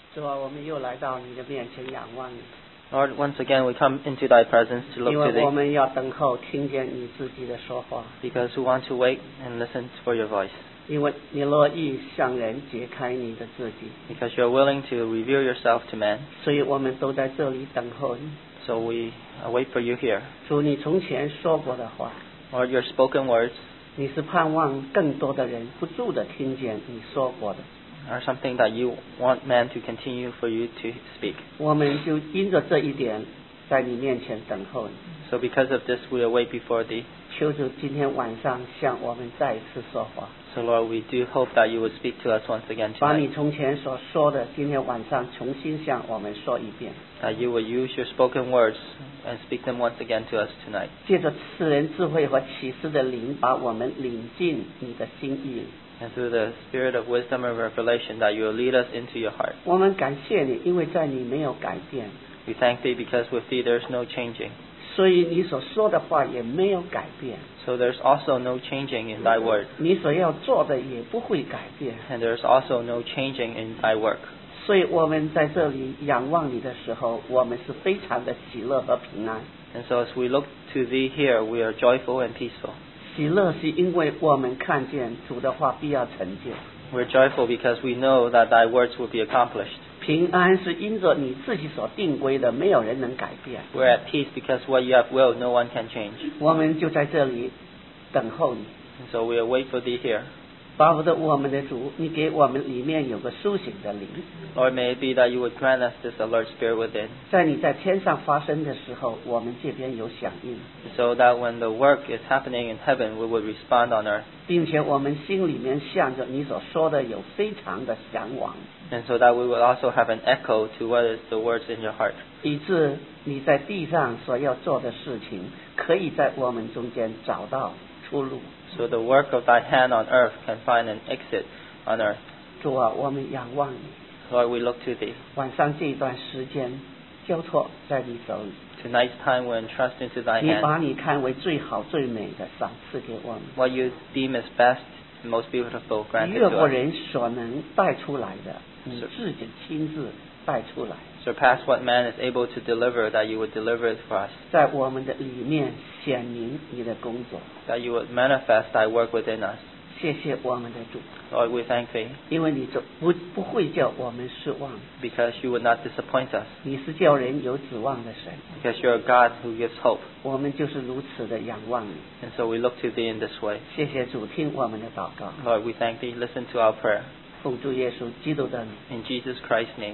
主啊，我们又来到你的面前仰望你。 Lord, once again we come into thy presence to look 因 to 为我 thee, 们要等候听见你自己的说话， because we want to wait and listen for your voice, 因为你乐意向人解开你的自己， because you are willing to reveal yourself to man. 所以我们都在这里等候你。 So we wait for you here. 主，你从前说过的话， Lord, your spoken words 你是盼望更多的人不住地听见你说过的， are something that you want man to continue for you to speak. 我们就因着这一点在你面前等候你。 So because of this we await before thee. 求主今天晚上向我们再一次说话， So Lord, we do hope that you would speak to us once again 把你 tonight, 从前所说的今天晚上重新向我们说一遍， that you would use your spoken words and speak them once again to us tonight. 借着赐人智慧和启示的灵，把我们领进你的心意里。 And through the spirit of wisdom and revelation, that you will lead us into your heart. 我们感谢你，因为在你没有改变， We thank thee because with thee there is no changing. 所以你所说的话也没有改变， So there's also no changing in thy word, 你所要做的也不会改变。 and there's also no changing in thy work. 所以我们在这里仰望你的时候，我们是非常的喜乐和平安。 And so as we look to thee here, we are joyful and peaceful. 喜乐是因为我们看见主的话必要成就， We're joyful because we know that thy words will be accomplished. 平安是因着你自己所定规的，没有人能改变。 We're at peace because what you have willed, no one can change. 我们就在这里等候你。 And so we await for thee here. 巴不得我们的主，你给我们里面有个苏醒的灵， Lord, may it be that you would grant us this alert spirit within, 在你在天上发生的时候，我们这边有响应， so that when the work is happening in heaven, we would respond on earth. 并且我们心里面向着你所说的有非常的向往， And so that we will also have an echo to what is the words in your heart, 以致你在地上所要做的事情，可以在我们中间找到出路。 so the work of thy hand on earth can find an exit on earth. 主啊，我们仰望你， Lord, we look to thee. 晚上这一段时间交托在你手里， Tonight's time we entrust into thy 你 hand. 把你看为最好最美的赏赐给我们， What you deem is best and most beautiful, grant it 越 to 过 us. 人所能带出来的，你自己亲自带出来， Surpass what man is able to deliver, that you would deliver it for us. 在我们的里面显明你的工作。 That you would manifest thy work within us. 谢谢我们的主， Lord, we thank thee 因为你不会叫我们失望， because you would not disappoint us, 你是叫人有指望的神， because you're a God who gives hope. 我们就是如此的仰望你。 And so we look to thee in this way. 谢谢主，听我们的祷告， Lord, we thank thee. Listen to our prayer. 奉主耶稣基督的名。 In Jesus Christ's name.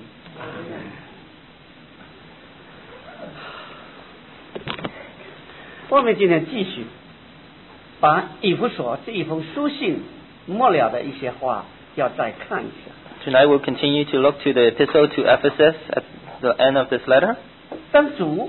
我们今天继续把以弗所这一封书信末了的一些话要再看一下。 Tonight we'll continue to look to the epistle to Ephesus at the end of this letter. 当主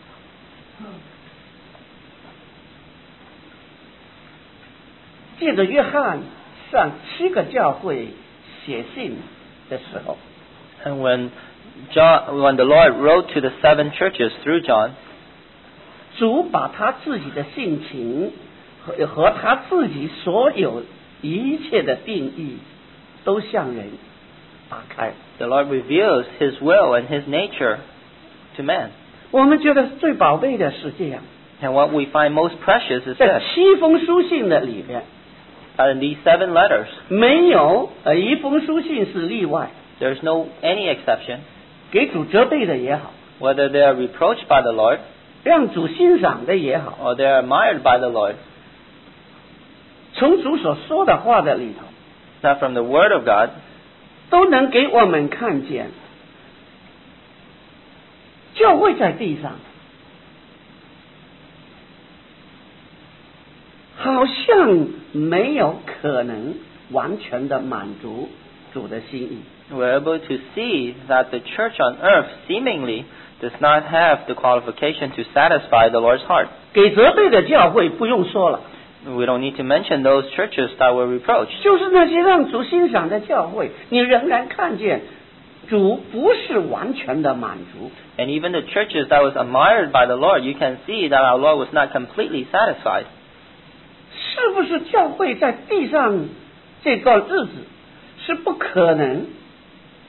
借着约翰向7个教会写信的时候， And when the Lord wrote to the 7 churches through John, 主把他自己的性情和他自己所有一切的定义都向人打开。 the Lord reveals his will and his nature to man. 我们觉得最宝贝的是这样， And what we find most precious is 在 this, 7封书信的里边， that in these 7 letters, 没有一封书信是例外， there's no any exception, 给主责备的也好， whether they are reproached by the Lord 让主欣赏的也好， or they are admired by the Lord, 从主所说的话的里头， that from the Word of God, 都能给我们看见，教会在地上好像没有可能完全的满足主的心意。 we're able to see that the church on earth seemingly does not have the qualification to satisfy the Lord's heart. 给责备的教会不用说了， We don't need to mention those churches that were reproached. 就是那些让主欣赏的教会，你仍然看见主不是完全的满足。 And even the churches that was admired by the Lord, you can see that our Lord was not completely satisfied. 是不是教会在地上这个日子是不可能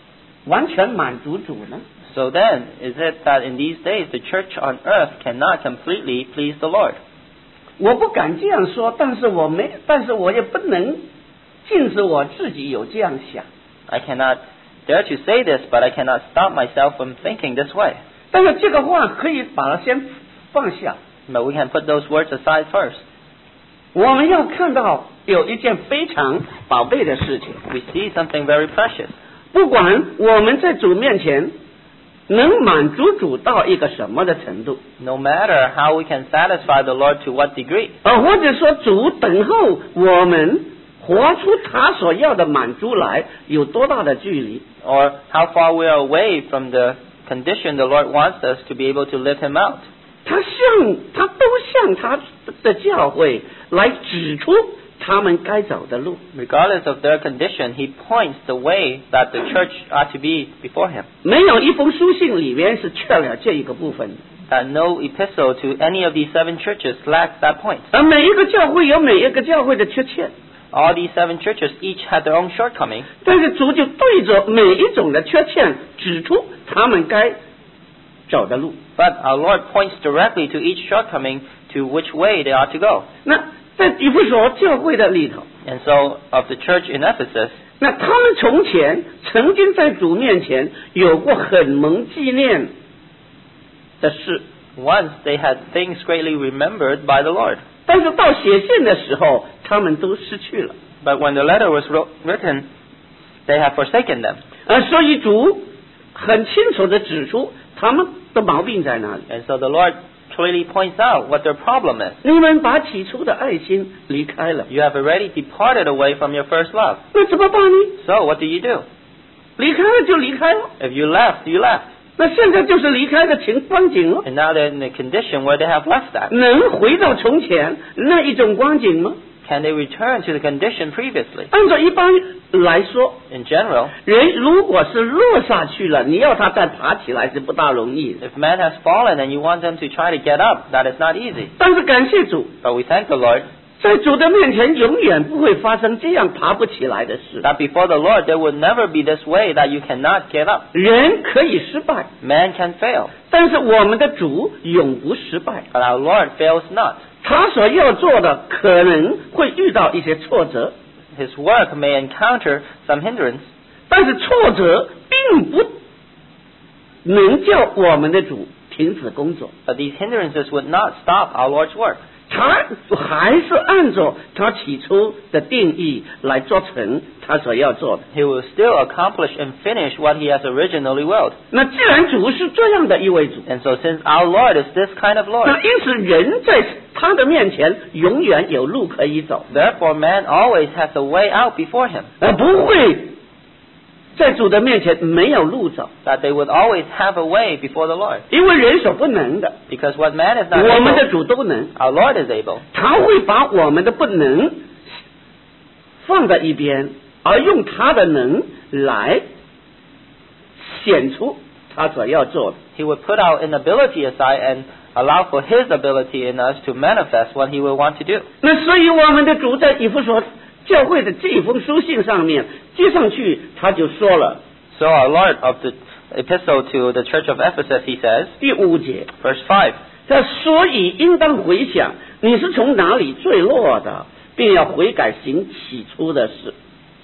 完全满足主呢？ So then, is it that in these days the church on earth cannot completely please the Lord? 我不敢这样说，但是我也不能禁止我自己有这样想。 I cannot dare to say this, but I cannot stop myself from thinking this way. 但是这个话可以把它先放下。 But we can put those words aside first. 我们要看到有一件非常宝贝的事情， We see something very precious. 不管我们在主面前能满足主到一个什么的程度， No matter how we can satisfy the Lord to what degree, 或者说主等候我们活出他所要的满足来有多大的距离， or how far we are away from the condition the Lord wants us to be able to live Him out. 他都向他的教会来指出他们该走的路。 Regardless of their condition, He points the way that the church ought to be before Him. 没有一封书信里面是缺了这一个部分的， That no epistle to any of these 7 churches lacks that point. 而每一个教会有每一个教会的缺陷， All these 7 churches each had their own shortcomings, 但是主就对着每一种的缺陷指出他们该走的路。 but our Lord points directly to each shortcoming to which way they ought to go. 那在以弗所教会的里头， And so, of the church in Ephesus, 那他们从前曾经在主面前有过很蒙纪念的事， once they had things greatly remembered by the Lord. 但是到写信的时候，他们都失去了。 But when the letter was written, they had forsaken them. 所以主很清楚地指出他们的毛病在哪里。 And so the Lord clearly points out what their problem is. 你们把起初的爱心离开了， You have already departed away from your first love. 那怎么办呢？ So what do you do? 离开了就离开了， If you left, you left. 那现在就是离开的光景了。 And now they're in the condition where they have left that. 能回到从前那一种光景吗？ Can they return to the condition previously? 按照一般来说， In general, 人如果是落下去了，你要他再爬起来是不大容易的。 if man has fallen and you want them to try to get up, that is not easy. 但是感谢主， But we thank the Lord 在主的面前永远不会发生这样爬不起来的事。 that before the Lord there would never be this way that you cannot get up. 人可以失败， Man can fail, 但是我们的主永不失败。 but our Lord fails not. 他所要做的可能会遇到一些挫折， His work may encounter some hindrance, 但是挫折并不能叫我们的主停止工作， but these hindrances would not stop our Lord's work. 他还是按照他起初的定义来做成他所要做的。 He will still accomplish and finish what he has originally willed. 那既然主是这样的一位主， And so since our Lord is this kind of 那 Lord, 因此人在他的面前永远有路可以走， therefore man always has a way out before him, 不会在主的面前没有路走， that they would always have a way before the Lord. 因为人所不能的， Because what man is not 我们的 able, 主都能。 our Lord is able. 他会把我们的不能放在一边，而用他的能来显出他所要做的。 He would put our inability aside and allow for his ability in us to manifest what he will want to do. 那所以我们的主在以弗所教会的这封书信上面接上去，他就说了 So our Lord of the epistle to the church of Ephesus, he says, 第5节， verse 5, 他所以应当回想你是从哪里坠落的，并要悔改行起初的事。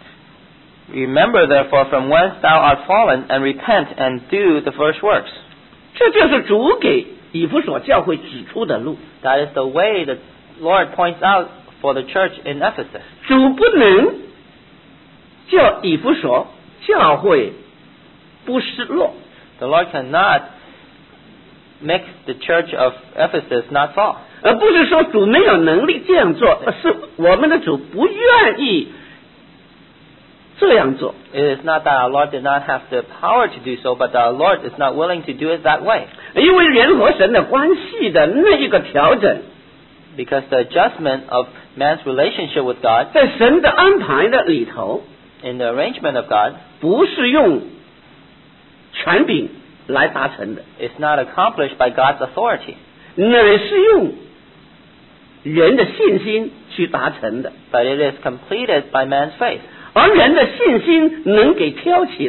Remember therefore from whence thou art fallen, and repent and do the first works. 这就是主给以弗所教会指出的路。 That is the way the Lord points out for the church in Ephesus. 主不能叫以弗所教会不失落， The Lord cannot make the church of Ephesus not fall. 而不是说主没有能力这样做，而是我们的主不愿意这样做。 It is not that our Lord did not have the power to do so, but our Lord is not willing to do it that way. 因为人和神的关系的那一个调整， Because the adjustment of man's relationship with God, 在神的安排的里头， in the arrangement of God, 不是用权柄来达成的， is not accomplished by God's authority, 乃是用人的信心去达成的。 but it is completed by man's faith. 而人的信心能给挑起来，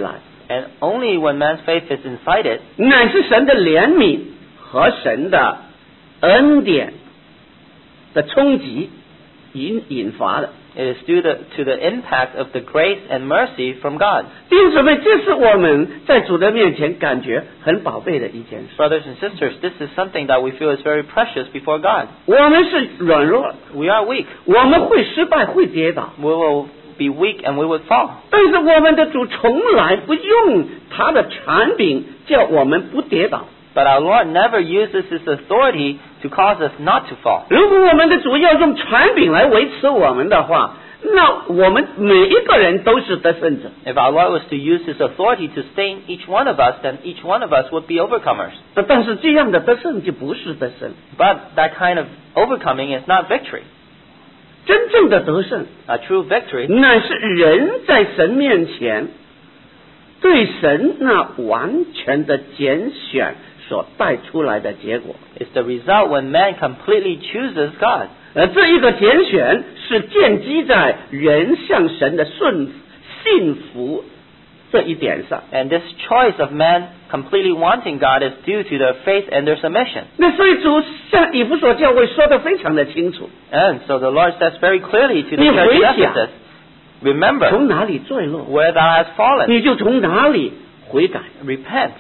And only when man's faith is incited, 乃是神的怜悯和神的恩典的冲击引发的。 it is due to the impact of the grace and mercy from God. 弟兄姊妹，这是我们在主的面前感觉很宝贝的一件事。 Brothers and sisters, this is something that we feel is very precious before God. 我们是软弱， We are weak. 我们会失败，会跌倒， We will be weak and we will fall. 但是我们的主从来不用他的权柄叫我们不跌倒。 But our Lord never uses His authority to cause us not to fall. 如果我们的主要用权柄来维持我们的话，那我们每一个人都是得胜者。 If our Lord was to use His authority to sustain each one of us, then each one of us would be overcomers. 但是这样的得胜就不是得胜， But that kind of overcoming is not victory. 真正的得胜 A true victory 乃是人在神面前对神那完全的拣选所带出来的结果。 is the result when man completely chooses God. 这一个拣选是建基在人向神的信服这一点上。 And this choice of man completely wanting God is due to their faith and their submission. 那所以主向以弗所教会说得非常的清楚， And so the Lord says very clearly to the 你 church 回 of 想 Ephesus, remember 从哪里坠落， where thou hast fallen. 你就从哪里悔改。 Repent.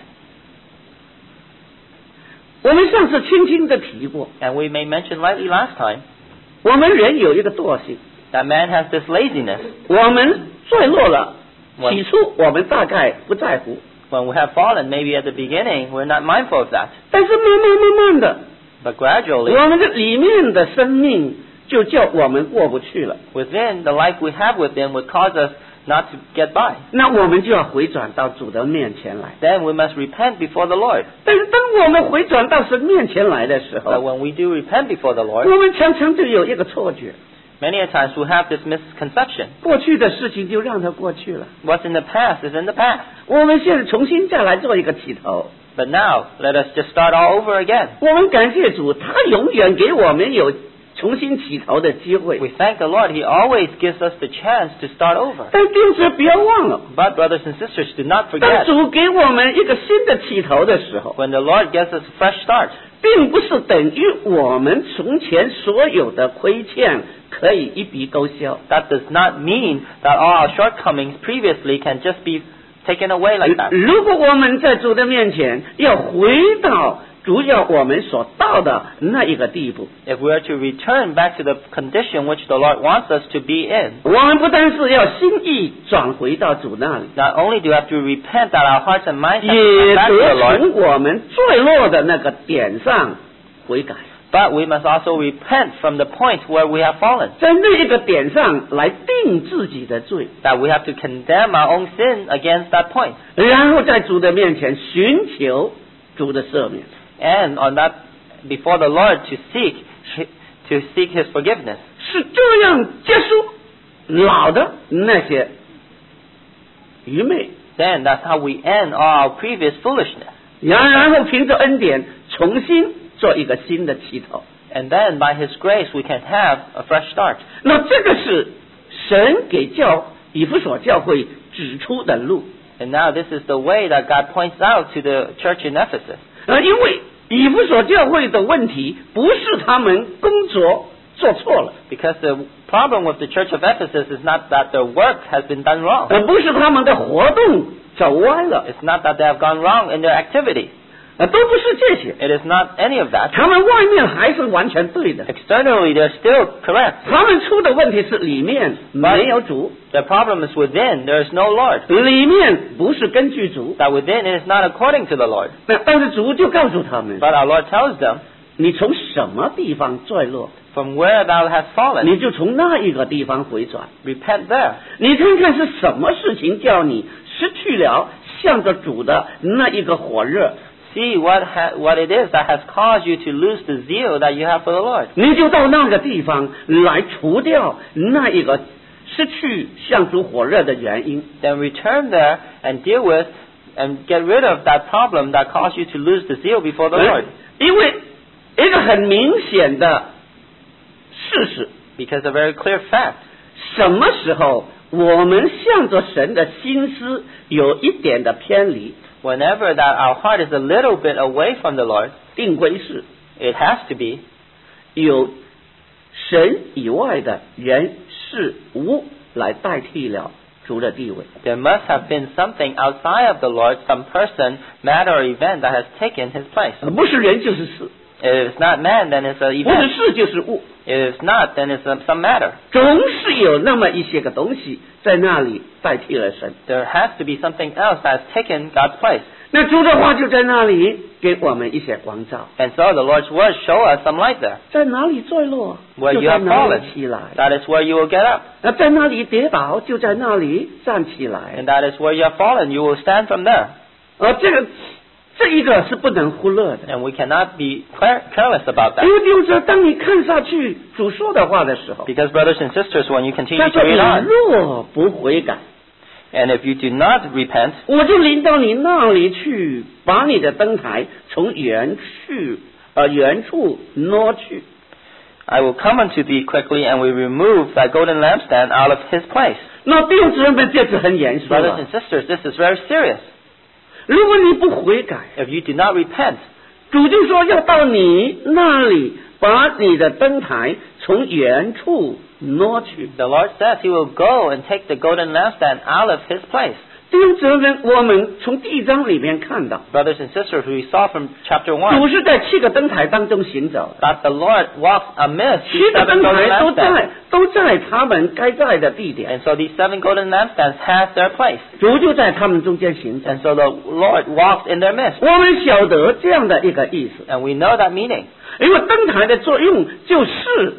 我们上次轻轻的提过， And we may mention lightly last time 我们人有一个惰性， that man has this laziness. 我们坠落了， 我起初我们大概不在乎， When we have fallen, maybe at the beginning, we're not mindful of that. 但是慢慢的， But gradually, 我们的里面的生命就叫我们过不去了， within, the life we have within would cause us not to get by. 那我们就要回转到主的面前来。 Then we must repent before the Lord. 但是当我们回转到神面前来的时 But 候， when we do repent before the Lord, 我们常常就有一个错觉， many a times we have this misconception. 过去的事情就让它过去了， What's in the past is in the past. 我们现在重新再来做一个起头。 But now, let us just start all over again. 我们感谢主，他永远给我们有重新起头的机会。 We thank the Lord. He always gives us the chance to start over. 但弟兄不要忘了， But brothers and sisters, do not 当 forget, 主给我们一个新的起头的时候， when the Lord gives us a fresh start, 并不是等于我们从前所有的亏欠可以一笔勾销。 that does not mean that all our shortcomings previously can just be taken away like that. 如果我们在主的面前要回到主要我们所到的那一个地步， If we are to return back to the condition which the Lord wants us to be in, 我们不但是要心意转回到主那里， not only do we have to repent that our hearts and minds have to 也 come back to the 得 Lord, 从我们坠落的那个点上悔改， but we must also repent from the point where we have fallen, 在那一个点上来定自己的罪， that we have to condemn our own sin against that point, 然后在主的面前寻求主的赦免。 and on that, before the Lord to seek His forgiveness. 是这样结束老的那些愚昧， Then that's how we end all our previous foolishness. 然后凭着恩典重新做一个新的起头。 And then by His grace we can have a fresh start. 那这个是神给以弗所教会指出的路。 And now this is the way that God points out to the church in Ephesus. 因为以弗所教会的问题不是他们工作做错了， Because the problem with the church of Ephesus is not that their work has been done wrong. 不是他们的活动走歪了， It's not that they have gone wrong in their activities. 都不是这些， It is not any of that. 他们外面还是完全对的， Externally, they're still correct. 他们出的问题是里面没有主， The problem is within. There is no Lord. 里面不是根据主， That within it is not according to the Lord. 但是主就告诉他们， But our Lord tells them, 你从什么地方坠落， from where thou hast fallen, 你就从那一个地方回转。 repent there. 你看看是什么事情叫你失去了向着主的那一个火热， See what it is that has caused you to lose the zeal that you have for the Lord. 你就到那个地方来除掉那一个失去向主火热的原因。 Then return there and deal with and get rid of that problem that caused you to lose the zeal before the Lord. 因为一个很明显的事实， Because a very clear fact, 什么时候我们向着神的心思有一点的偏离， whenever that our heart is a little bit away from the Lord, 定规是 it has to be 有神以外的人事物来代替了主的地位。 there must have been something outside of the Lord, some person, matter, or event that has taken his place. 不是人就是事， If it's not man, then it's an 不是 event. 事就是物， If it's not, then it's some matter. 总是有那么一些个东西在那里代替了神。 There has to be something else that has taken God's place. 那主的话就在那里给我们一些光照， And so the Lord's words show us some light there. 在哪里坠落 Where 就 you 在 have 哪里 fallen, 起来， that is where you will get up. 那在哪里跌倒就在那里站起来。 And that is where you have fallen. You will stand from there. 这一个是不能忽略的。 And we cannot be careless about that. 因为就是说，当你看下去主说的话的时候， Because brothers and sisters, when you 他 continue to 说 read 你 on, 若不悔改， and if you do not repent, 我就临到你那里去，把你的灯台从原处挪去。 I will come unto thee quickly, and will remove thy golden lampstand out of his place. 那弟兄姊妹们，这是很严肃 Brothers 的。 and sisters, this is very serious. 如果你不悔改， If you do not repent, 主就说要到你那里，把你的灯台从原处挪去。 the Lord says he will go and take the golden lampstand out of his place. 弟兄姊妹们，我们从第一章里面看到， Brothers and sisters, we saw from chapter 主 1 是在7个灯台当中行走的。 that the Lord walks amidst 7 these 个 seven 灯 golden 台 lampstands. 都在他们该在的地点， And so these 7 golden lampstands has their place. 主就在他们中间行走。 And so the Lord walks in their midst. 我们晓得这样的一个意思， And we know that meaning. 因为灯台的作用就是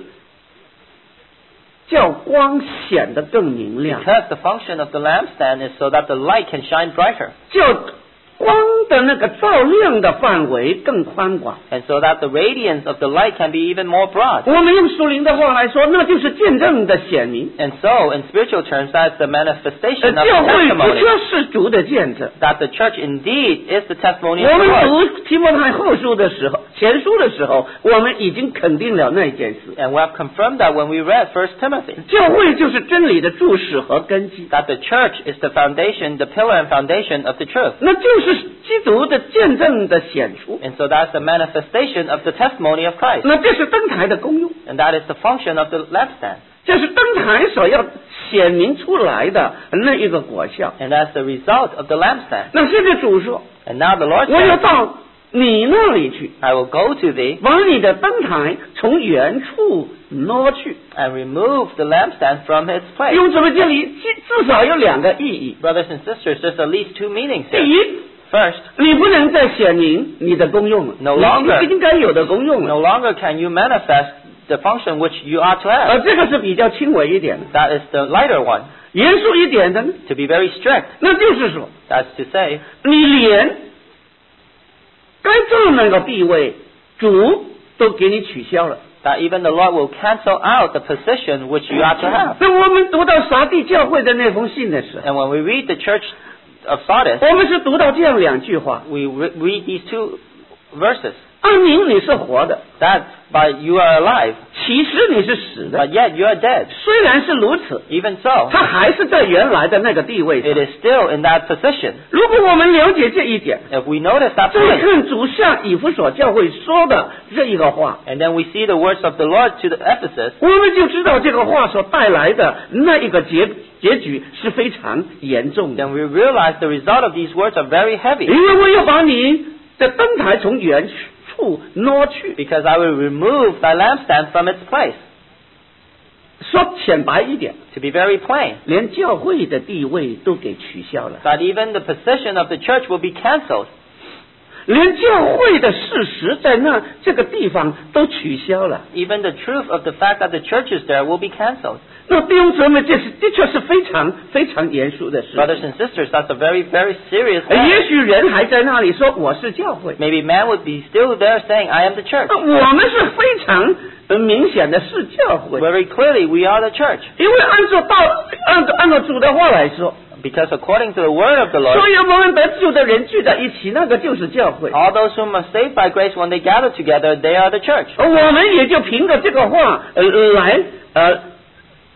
叫光显得更明亮， Because the function of the lampstand is so that the light can shine brighter. 叫光的那个照亮的范围更宽广。 And so that the radiance of the light can be even more broad. 我们用属灵的话来说，那就是见证的显明。 And so, in spiritual terms, that's the manifestation of 教 the 会不 testimony. 缺是主的见证。 That the church indeed is the testimony of 我 the 们 Lord. 读提摩太后书的时候，前书的时候，我们已经肯定了那件事。 And we have confirmed that when we read 1 Timothy. 教会就是真理的柱石和根基， That the church is the foundation, the pillar and foundation of the truth. 那就是基督的见证的显出。 And so that's the manifestation of the testimony of Christ. 那这是灯台的功用， And that is the function of the lampstand. 这是灯台所要显明出来的那一个果效。 And that's the result of the lampstand. 那现在主说， And now the Lord 我要 says, 到你那里去， I will go to thee 把你的灯台从原处挪去。 and remove the lampstand from its place. 用这么这里至少有2个意义。 Brothers and sisters, there's at least 2 meanings 第 here. 一， First, 你不能再显明你的功用了， No longer 你应该有的功用 no 了。 longer can you manifest the function which you ought to have. 这个是比较轻微一点的， That is the lighter one. 严肃一点的呢， To be very strict. 那就是说， That's to say, 你连该这么个地位，主都给你取消了。 that even the Lord will cancel out the position which you ought to have. 那我们读到撒地教会的那封信的时候， And when we read the church of Sardis, 我们是读到这样2句话： we read these 2 verses. 按明你是活的， That by you are alive, 其实你是死的。 but yet you are dead. 虽然是如此， Even so, 他还是在原来的那个地位 it 上。 is still in that position. 如果我们了解这一点， If we notice that 再 point, 看主向以弗所教会说的这一个话， and then we see the words of the Lord to the Ephesus, 我们就知道这个话所带来的那一个结局是非常严重的。 then we realize the result of these words are very heavy. 因为我要把你的灯台从原处挪去。 Because I will remove thy lampstand from its place. 说浅白一点， To be very plain, 连教会的地位都给取消了， that even the position of the church will be cancelled. 连教会的事实在这个地方都取消了。 Even the truth of the fact that the church is there will be cancelled. 那弟兄姊妹，这是的确是非常非常严肃的事。 Brothers and sisters, that's a very, very serious 也 matter. 许人还在那里说我是教会， Maybe man would be still there saying, I am the church. 我们是非常明显的是教会， Very clearly, we are the church. 因为按照主的话来说， Because according to the word of the 所 Lord, 有我们得救的人聚在一起，那个就是教会。 all those whom are saved by grace, when they gather together, they are the church. 我们也就凭着这个话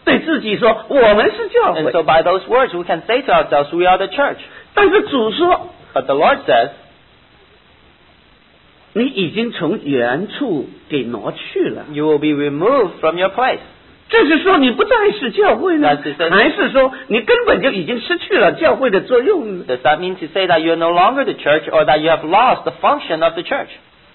对自己说我们是教 And 会。 so by those words, we can say to ourselves, we are the church. 但是主说， But the Lord says, 你已经从原处给挪去了。 you will be removed from your place. 这是说你不再是教会呢， That's 还是说你根本就已经失去了教会的作用呢？ Does that mean to say that you are no longer the church or that you have lost the function of the church?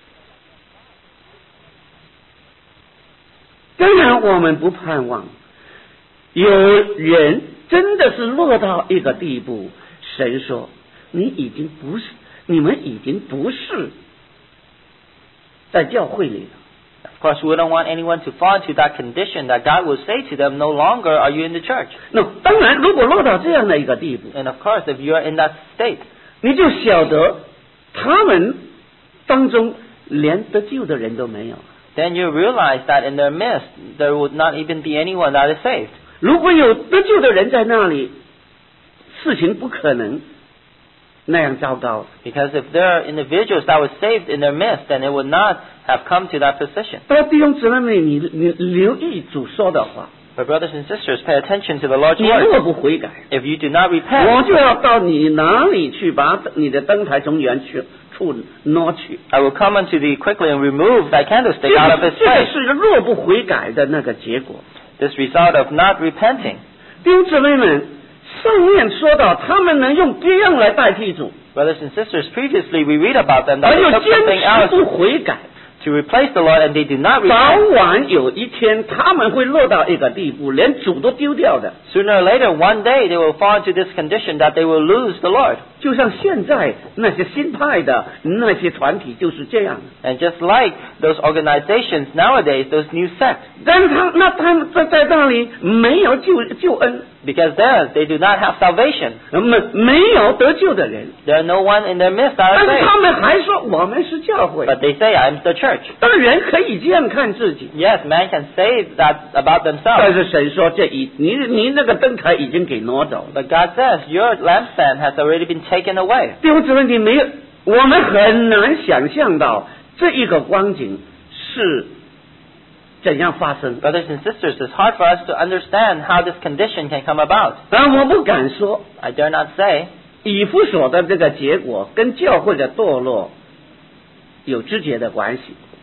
当然，我们不盼望有人真的是落到一个地步，神说你已经不是，你们已经不是在教会里了。 Of course, we don't want anyone to fall into that condition that God will say to them, no longer are you in the church. 那当然，如果落到这样的一个地步， And of course, if you are in that state, 你就晓得他们当中连得救的人都没有。 then you realize that in their midst, there would not even be anyone that is saved. 如果有得救的人在那里，事情不可能那样糟糕。 Because if there are individuals that were saved in their midst, then it would not have come to that position. 大家弟兄姊妹，你留意主说的话， But brothers and sisters, pay attention to the Lord's 你若 word. 不悔改， If you do not 我 repent, 就要到你哪里去，把你的灯台从原处挪去。 I will come unto thee quickly and remove thy 这 candlestick out of 个 its 这个 place. 是若不悔改的那个结果。 This result of not repenting. 弟兄姊妹们，上面说到他们能用别样来代替主， Brothers and sisters, previously we read about them that 而 they 又 took 坚 something 持 else 不悔改。 to replace the Lord and they did not 早 repent. 晚有一天他们会落到一个地步，连主都丢掉的。 Sooner or later, one day they will fall into this condition that they will lose the Lord. 就像现在那些新派的那些团体就是这样。 And just like those organizations nowadays, those new sects, 但是他们在那里没有救恩， because there they do not have salvation. 没有得救的人， There are no one in their midst that 但 are 是他 saved. 们还说我们是教会。 But they say, I'm the church. 当然人可以这样看自己， Yes, man can say that about 但 themselves. 是神说你那个灯台已经给挪走了。 But God says, your lampstand has already been taken away. 弟兄姊妹，你没有，我们很难想象到这一个光景是怎样发生。 Brothers and sisters, it's hard for us to understand how this condition can come about. 我不敢说 I dare not say 以弗所的这个结果跟教会的堕落有直接的关系。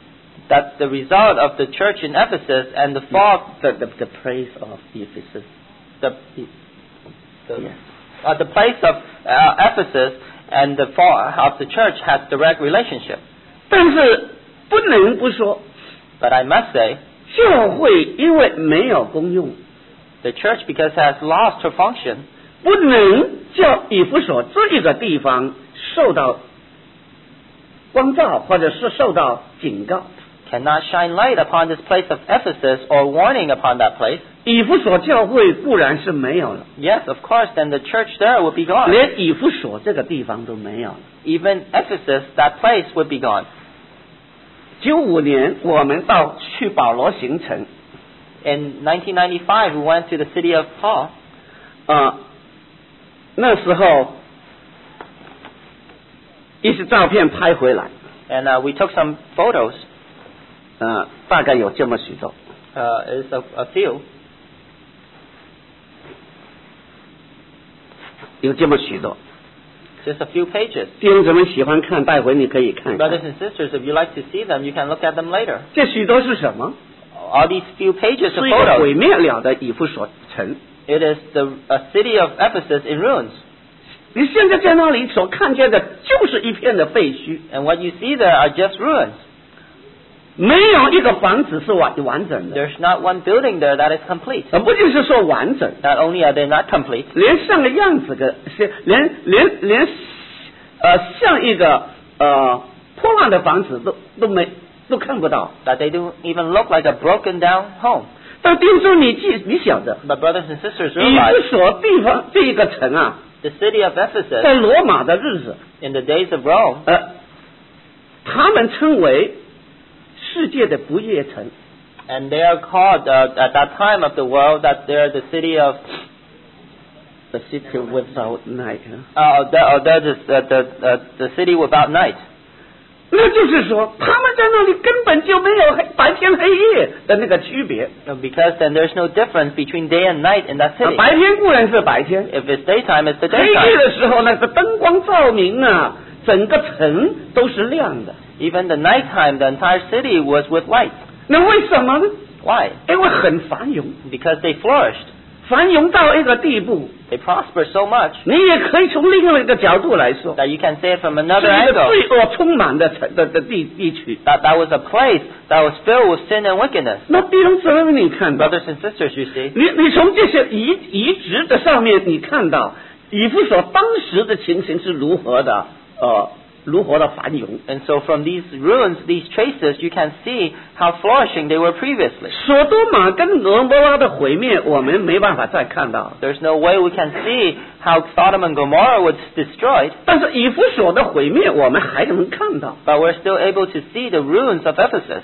that the result of the church in Ephesus and the fall, The place of Ephesus. the Yes. the place of Ephesus and the fall of the church has direct relationship. 但是不能不说， But I must say, 教会因为没有功用， the church, because it has lost her function, 不能叫以弗所这一个地方受到光照，或者是受到警告。 cannot shine light upon this place of Ephesus or warning upon that place. 以弗所教会固然是没有了， Yes, of course, then the church there would be gone. 连以弗所这个地方都没有了。 Even Ephesus, that place would be gone. 95年我们去保罗行程， In 1995, we went to the city of Paul. 那时候一些照片拍回来， And we took some photos. 大概有这么许多。 It's a few. 有这么许多， Just a few pages. 弟兄姊妹喜欢看，待会你可以看看。 Brothers and sisters, if you like to see them, you can look at them later. 这许多是什么？ All these few pages of 是一个毁 photos. 灭了的以弗所城。 It is a city of Ephesus in ruins. 你现在在那里所看见的，就是一片的废墟， And what you see there are just ruins. 没有一个房子是完整的。 There's not one building there that is complete. 不仅是说完整， Not only are they not complete, 连像个样子的，连像一个破烂的房子都看不到。 that they don't even look like a broken down home. 但弟兄你晓得， But brothers and sisters 以 realize 弗所地方这一个城啊， the city of Ephesus 在罗马的日子， in the days of Rome, 他们称为世界的不夜城。 and they are called at that time of the world that they're the city of The city without night. they're the city without night. 那就是说，他们在那里根本就没有白天黑夜的那个区别。 Because then there's no difference between day and night in that city. 白天固然是白天， If it's daytime, it's the 黑夜 daytime. 的时候那个灯光照明啊，整个城都是亮的。 Even the nighttime, the entire city was with light. 那为什么呢？ Why? 因为很繁荣， Because they flourished. 繁荣到一个地步， They prospered so much 你也可以从另外一个角度来说， that you can say it from 是 another 一个 angle. 罪恶充满的地区。 That was a place that was filled with sin and wickedness. 那弟兄姊妹，你看到， Brothers and sisters, you see, 你从这些遗址的上面，你看到以弗所当时的情形是如何的繁荣。 and so from these ruins, these traces, you can see how flourishing they were previously. 所多玛跟俄摩拉的毁灭，我们没办法再看到。 There's no way we can see how Sodom and Gomorrah was destroyed, 但是以弗所的毁灭，我们还能看到。 but we're still able to see the ruins of Ephesus.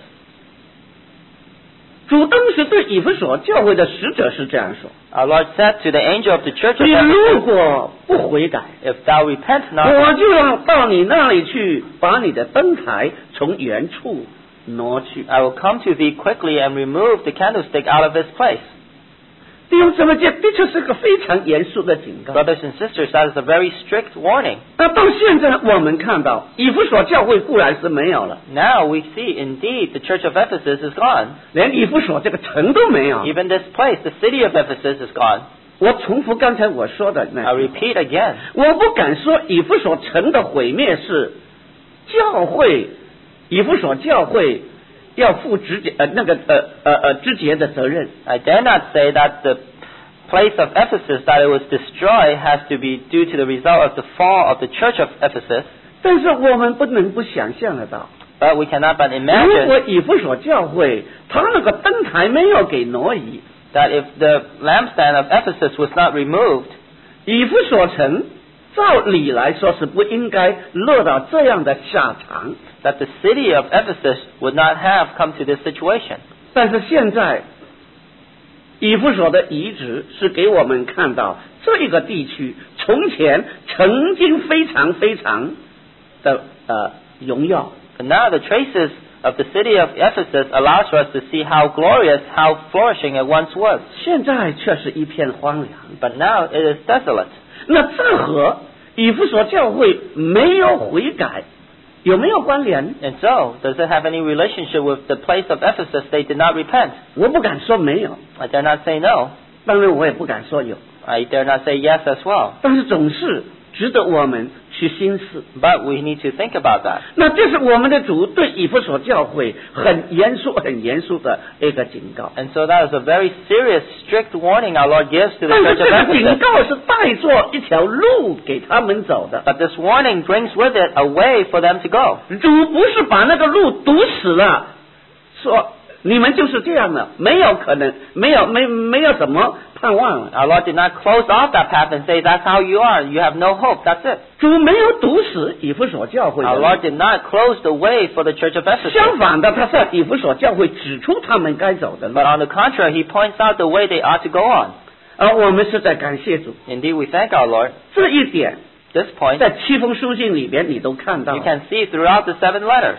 主当时对以弗所教会的使者是这样说： Our Lord said to the angel of the church of 你 Ephesus, 如果不悔改， if thou repent not, 我就要到你那里去，把你的灯台从原处挪去。 I will come to thee quickly and remove the candlestick out of its place. 弟兄姊妹，这的确是个非常严肃的警告。 Brothers and sisters, that is a very strict warning. 那到现在我们看到，以弗所教会固然是没有了， Now we see, indeed, the church of Ephesus is gone. 连以弗所这个城都没有。 Even this place, the city of Ephesus, is gone. 我重复刚才我说的 I 那， repeat again, 我不敢说以弗所城的毁灭是教会，以弗所教会要负直接的责任。 I dare not say that the place of Ephesus that it was destroyed has to be due to the result of the fall of the church of Ephesus, 但是我们不能不想象得到， but we cannot but 如 imagine 果以弗所教会他那个灯台没有给挪移， that if the lampstand of Ephesus was not removed, 以弗所城照理来说是不应该落到这样的下场。 that the city of Ephesus would not have come to this situation. 但是现在，以弗所的遗址是给我们看到这一个地区从前曾经非常的荣耀。 But now the traces of the city of Ephesus allows for us to see how glorious, how flourishing it once was. 现在却是一片荒凉。 But now it is desolate. 那这和以弗所教会没有悔改有没有关联？ And so, does it have any relationship with the place of Ephesus they did not repent? 我不敢说没有， I dare not say no. 当然我也不敢说有， I dare not say yes as well. 但是总是值得我们去心思。 But we need to think about that. 那这是我们的主对以弗所教会很严肃的一个警告。 And so that is a very serious, strict warning our Lord gives to the 但是 church 这 of 个警 Ephesus. 告是带着一条路给他们走的， But this warning brings with it a way for them to go. 主不是把那个路堵死了，说你们就是这样的，没有可能，没有什么盼望了。 Our Lord did not close off that path and say, that's how you are, you have no hope, that's it. 主没有堵死以弗所教会的 Our 路 Lord did not close the way for the church of 相 Ephesus. 反的，他在以弗所教会指出他们该走的路 But。on the contrary, he points out the way they ought to go on. 而我们是在感谢主， Indeed, we thank our Lord. 这一点 This point, 在七封书信里边你都看到 you。can see throughout the 7 letters.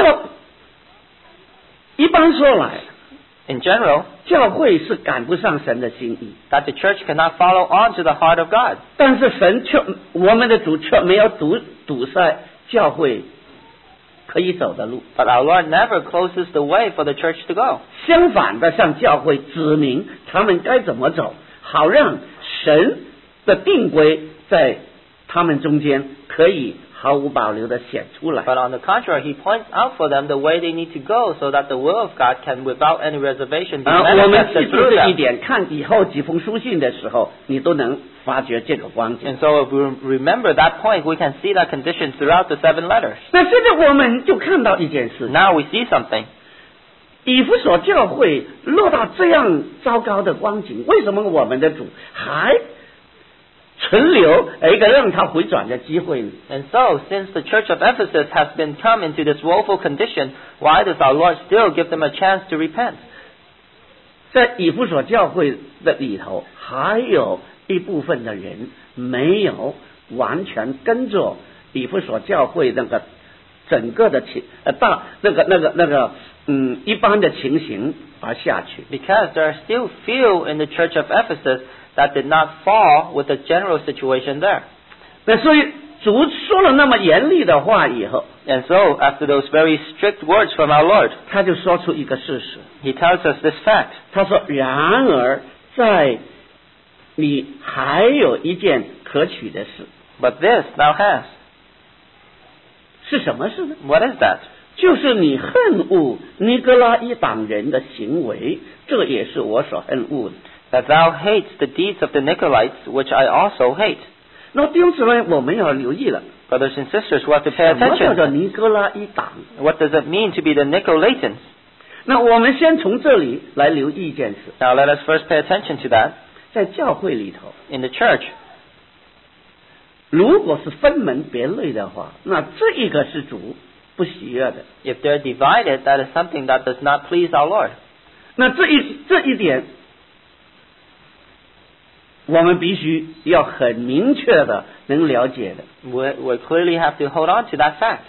一般说来， In general, 教会是赶不上神的心意， that the church cannot follow on to the heart of God. 但是我们的主却没有堵塞教会可以走的路， But our Lord never closes the way for the church to go. 相反的向教会指明他们该怎么走，好让神的定规在他们中间可以毫无保留的显出来。 But on the contrary, he points out for them the way they need to go so that the will of God can, without any reservation, be 我们记 manifested 住 through 这一 them. 点，看以后几封书信的时候，你都能发觉这个光景。 And so if we remember that point, we can see that condition throughout the 7 letters. 那现在我们就看到一件事， Now we see something. 以弗所教会落到这样糟糕的光景，为什么我们的主还存留一个让他回转的机会呢？ And so, since the church of Ephesus has been come into this woeful condition, why does our Lord still give them a chance to repent? 在以弗所教会的里头，还有一部分的人没有完全跟着以弗所教会那个整个的一般的情形而下去。 Because there are still few in the church of Ephesus that did not fall with the general situation there. 那所以主说了那么严厉的话以后， And so, after those very strict words from our Lord, 他就说出一个事实， He tells us this fact. 他说：“然而在你还有一件可取的事， But this thou hast. 是什么事呢？ What is that? 就是你恨恶尼哥拉一党人的行为，这也是我所恨恶的。” That thou hates the deeds of the Nicolaitans, which I also hate. 那弟兄姊妹，我们要留意了， Brothers and sisters, we have to pay 什么叫做 attention. 尼哥拉一党？ What does it mean to be the Nicolaitans? 那我们先从这里来留意一件事， Now let us first pay attention to that. 在教会里头， In the church, 如果是分门别类的话，那这一个是主不喜悦的。 if they're divided, that is something that does not please our Lord. 那这一点，我们必须要很明确的能了解的。 We clearly have to hold on to that fact.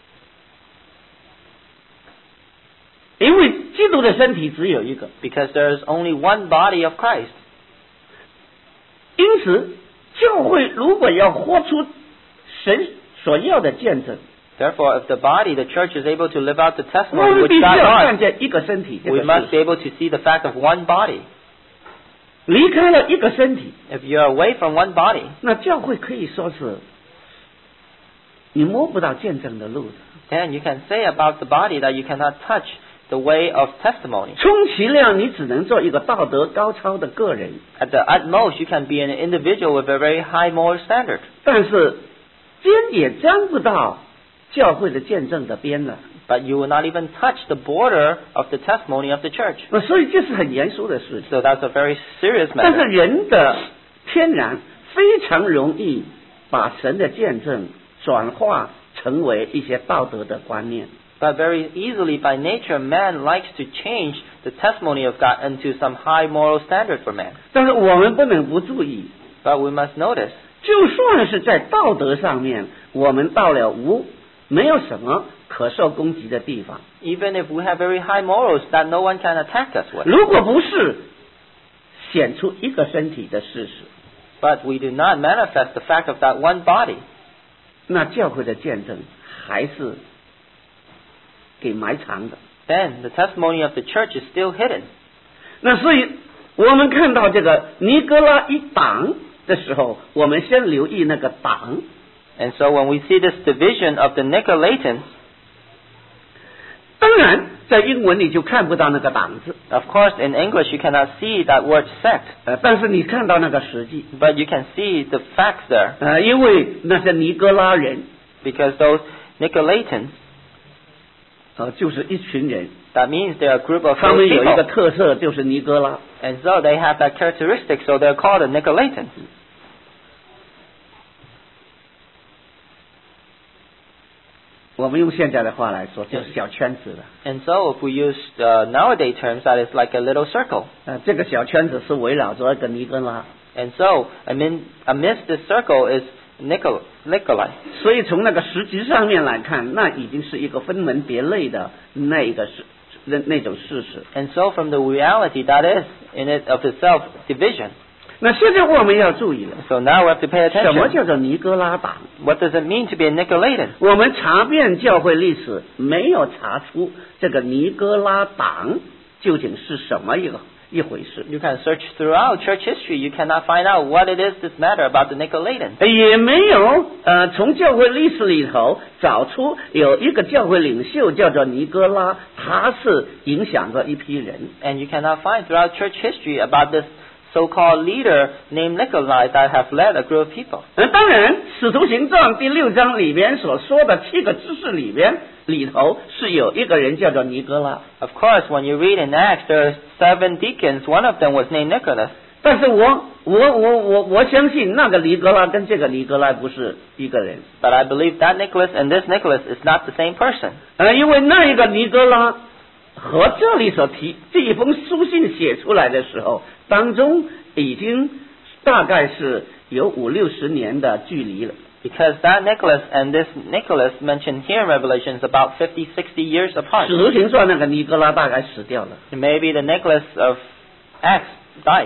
因为基督的身体只有一个， Because there is only one body of Christ. 因此教会如果要活出神所要的见证， Therefore, if the body, the church, is able to live out the 我 testimony 们 which 必须 God 要看 wants, 见一个身体这 we 个 must 事 be 实。 able to see the fact of one body. 离开了一个身体， If you are away from one body, 那教会可以说是你摸不到见证的路的。 then you can say about the body that you cannot touch the way of testimony. 充其量你只能做一个道德高超的个人， At the utmost, you can be an individual with a very high moral standard. 但是沾也沾不到教会的见证的边了。 But you will not even touch the border of the testimony of the church. 所以这是很严肃的事情。 So that's a very serious 但是 matter. 人的天然非常容易把神的见证转化成为一些道德的观念。 But very easily, by nature, man likes to change the testimony of God into some high moral standard for man. 但是我们不能不注意， But we must notice, 就算是在道德上面，我们到了没有什么可受攻击的地方。 even if we have very high morals that no one can attack us with, 如果不是显出一个身体的事实， but we do not manifest the fact of that one body, 那教会的见证还是给埋藏的。 then the testimony of the church is still hidden. 那所以我们看到这个尼哥拉一党的时候，我们先留意那个党。 And so when we see this division of the Nicolaitans, 当然在英文里就看不到那个党字， of course in English you cannot see that word sect, 但是你看到那个实际， but you can see the facts there, 因为那些尼哥拉人， because those Nicolaitans, 就是一群人， that means they're a group of 他 those 们有一个 people. 特色就是尼哥拉。 And so they have that characteristic, so they're called the Nicolaitans. 我们用现在的话来说，就是小圈子了。 And so if we use nowadays terms, that is like a little circle. 这个小圈子是围绕着一个尼哥拉， And so amidst this circle is Nicolai. 所以从那个实际上面来看，那已经是一个分门别类的那种事实。 And so from the reality that is in it of itself division. 那现在我们要注意了， So now we have to pay 什么 attention. 叫做尼哥拉党？ What does it mean to be a Nicolaitan? 我们查遍教会历史，没有查出这个尼哥拉党究竟是什么一回事， You can search throughout church history. You cannot find out what it is this matter about the Nicolaitans. 也没有从教会历史里头找出有一个教会领袖叫做尼哥拉，他是影响着一批人。 And you cannot find throughout church history about this so-called leader named Nicolai that have led a group of people. 当然，《使徒行传》第6章里边所说的7个知识里头是有一个人叫做尼哥拉， Of course, when you read in Acts, there are 7 deacons. One of them was named Nicholas. 但是我相信那个尼哥拉跟这个尼哥拉不是一个人， But I believe that Nicholas and this Nicholas is not the same person. 因为那一个尼哥拉和这里所提这一封书信写出来的时候，当中已经大概是有50-60年的距离了。 Because that Nicholas and this Nicholas mentioned here in Revelation is about 50, 60 years apart. 使徒行传那个尼哥拉大概死掉了。 Maybe the Nicholas of Acts died.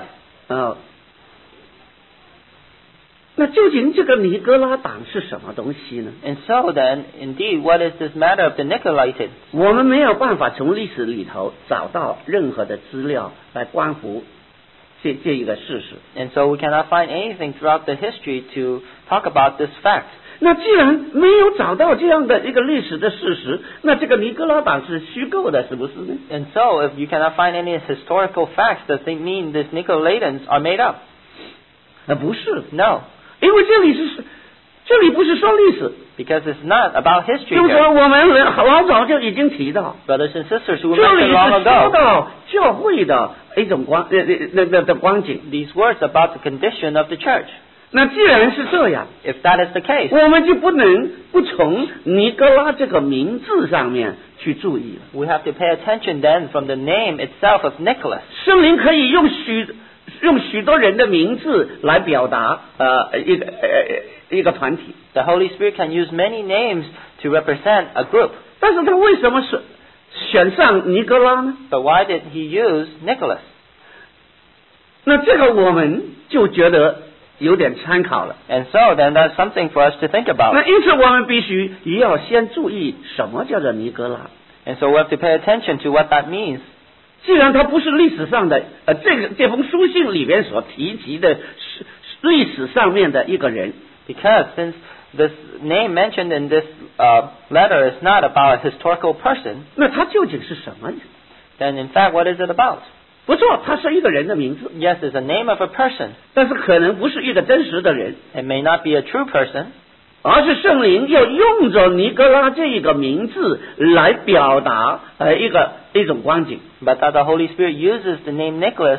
那究竟这个尼哥拉党是什么东西呢？ And so then, indeed, what is this matter of the Nicolaitans? 我们没有办法从历史里头找到任何的资料来关乎这一个事实。 And so we cannot find anything throughout the history to talk about this fact. 那既然没有找到这样的一个历史的事实，那这个尼哥拉党是虚构的，是不是呢？ And so, if you cannot find any historical facts, does it mean these Nicolaitans are made up? 不是， No, 因为这里不是说历史， because it's not about history 就是说 here. 我们老早就已经提到， Brothers and sisters who 这 were 里 mentioned long 是说 ago, 到教会的一种的光景。 these words about the condition of the church. 那既然是这样， If that is the case, 我们就不能不从尼哥拉这个名字上面去注意了。 we have to pay attention then from the name itself of Nicholas. 圣灵可以用许多人的名字来表达一个团体， The Holy Spirit can use many names to represent a group. 但是他为什么是选上尼哥拉呢？ But why did he use Nicholas? 那这个我们就觉得有点参考了。 And so then that's something for us to think 那 about. 因此我们必须也要先注意什么叫做尼哥拉。 And so we have to pay attention to what that means. 既然他不是历史上的这封书信里边所提及的历史上面的一个人， Because since this name mentioned in this letter is not about a historical person, 那他究竟是什么呢？ then in fact, what is it about? 不错，他是一个人的名字， Yes, it's a name of a person. 但是可能不是一个真实的人， It may not be a true person, 而是圣灵要用着尼哥拉这一个名字来表达一种光景。 but that the Holy Spirit uses the name Nicholas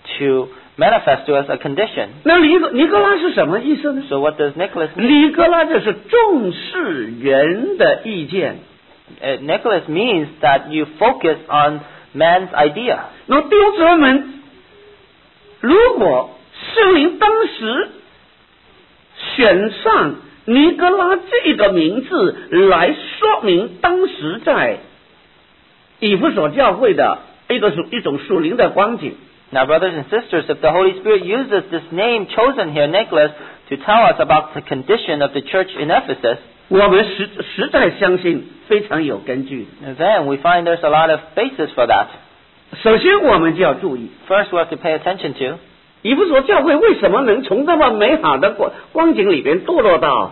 to manifest to us a condition. 那尼哥拉是什么意思呢？ So what does Nicholas mean? 尼哥拉就是重视人的意见。 Nicholas means that you focus on man's idea. 那弟兄姊妹们，如果圣灵当时选上尼哥拉这个名字来说明当时在以弗所教会的一种属灵的光景， Now, brothers and sisters, if the Holy Spirit uses this name chosen here, Nicholas, to tell us about the condition of the church in Ephesus, 我们实在相信非常有根据。 then we find there's a lot of basis for that. 首先，我们就要注意， First, we have to pay attention to 以弗所教会为什么能从这么美好的光景里边堕落到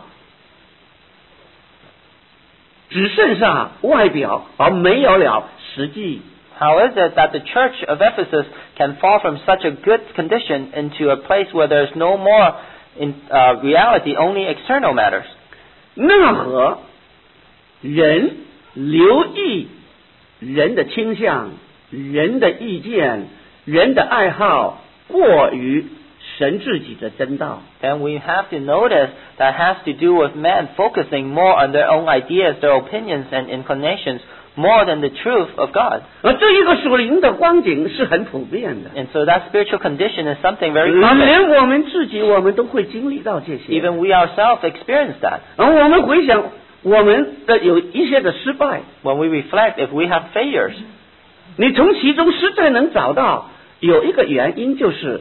只剩下外表，而没有了实际。 how is it that the church of Ephesus can fall from such a good condition into a place where there's no more in reality, only external matters. 那和人留意人的倾向、人的意见、人的爱好过于神自己的真道。 Then we have to notice that has to do with men focusing more on their own ideas, their opinions and inclinations, more than the truth of God. 而这一个属灵的光景是很普遍的， And so that spiritual condition is something very common. 连我们自己我们都会经历到这些。 Even we ourselves experience that. 而我们回想我们的有一些的失败， When we reflect, if we have failures, 你从其中实在能找到有一个原因，就是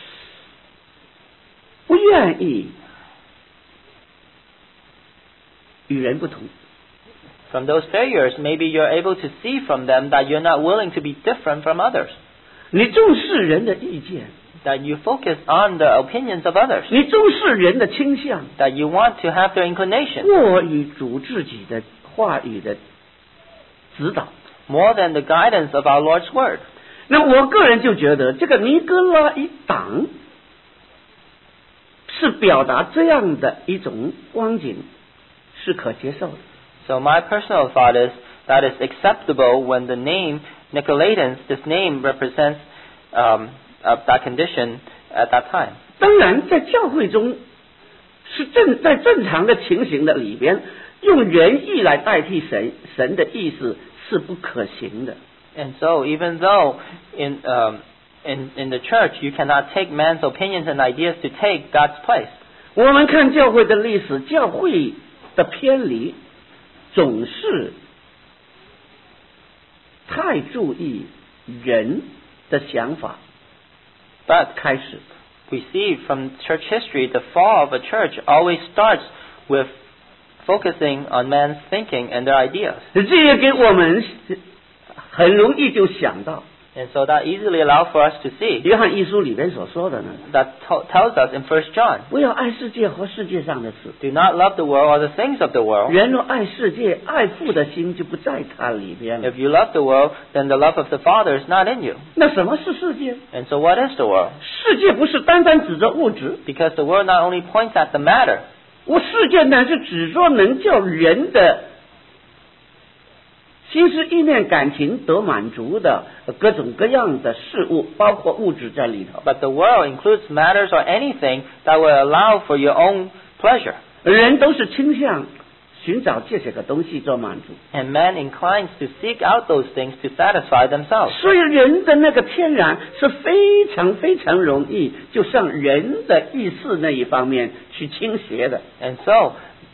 不愿意与人不同。 from those failures, maybe you're able to see from them that you're not willing to be different from others. 你重视人的意见， That you focus on the opinions of others. 你重视人的倾向， That you want to have their inclination 过于主自己的话语的指导。 more than the guidance of our Lord's Word. 那我个人就觉得，这个尼哥拉一党是表达这样的一种光景，是可接受的。 So my personal thought is that it's acceptable when the name Nicolaitans, this name represents that condition at that time. 当然，在教会中是在正常的情形的里边，用人意来代替神的意思是不可行的。 And so even though in the church you cannot take man's opinions and ideas to take God's place. 我们看教会的历史，教会的偏离总是太注意人的想法 But 开始。 we see from church history, the fall of a church always starts with focusing on man's thinking and their ideas. 这也给我们很容易就想到 And so that easily allows for us to see. 约翰一书里边所说的呢， That tells us in 1 John, 不要爱世界和世界上的事。 do not love the world or the things of the world. 人若爱世界，爱父的心就不在他里边了。 If you love the world, then the love of the Father is not in you. 那什么是世界？ And so what is the world? 世界不是单单指着物质， Because the world not only points at the matter, 世界乃是指着能叫人的心思意念感情得满足的各种各样的事物，包括物质在里头。 but the world includes matters or anything that will allow for your own pleasure. 人都是倾向寻找这些个东西做满足， And man inclines to seek out those things to satisfy themselves. 所以人的那个天然是非常非常容易就向人的意识那一方面去倾斜的。 And so,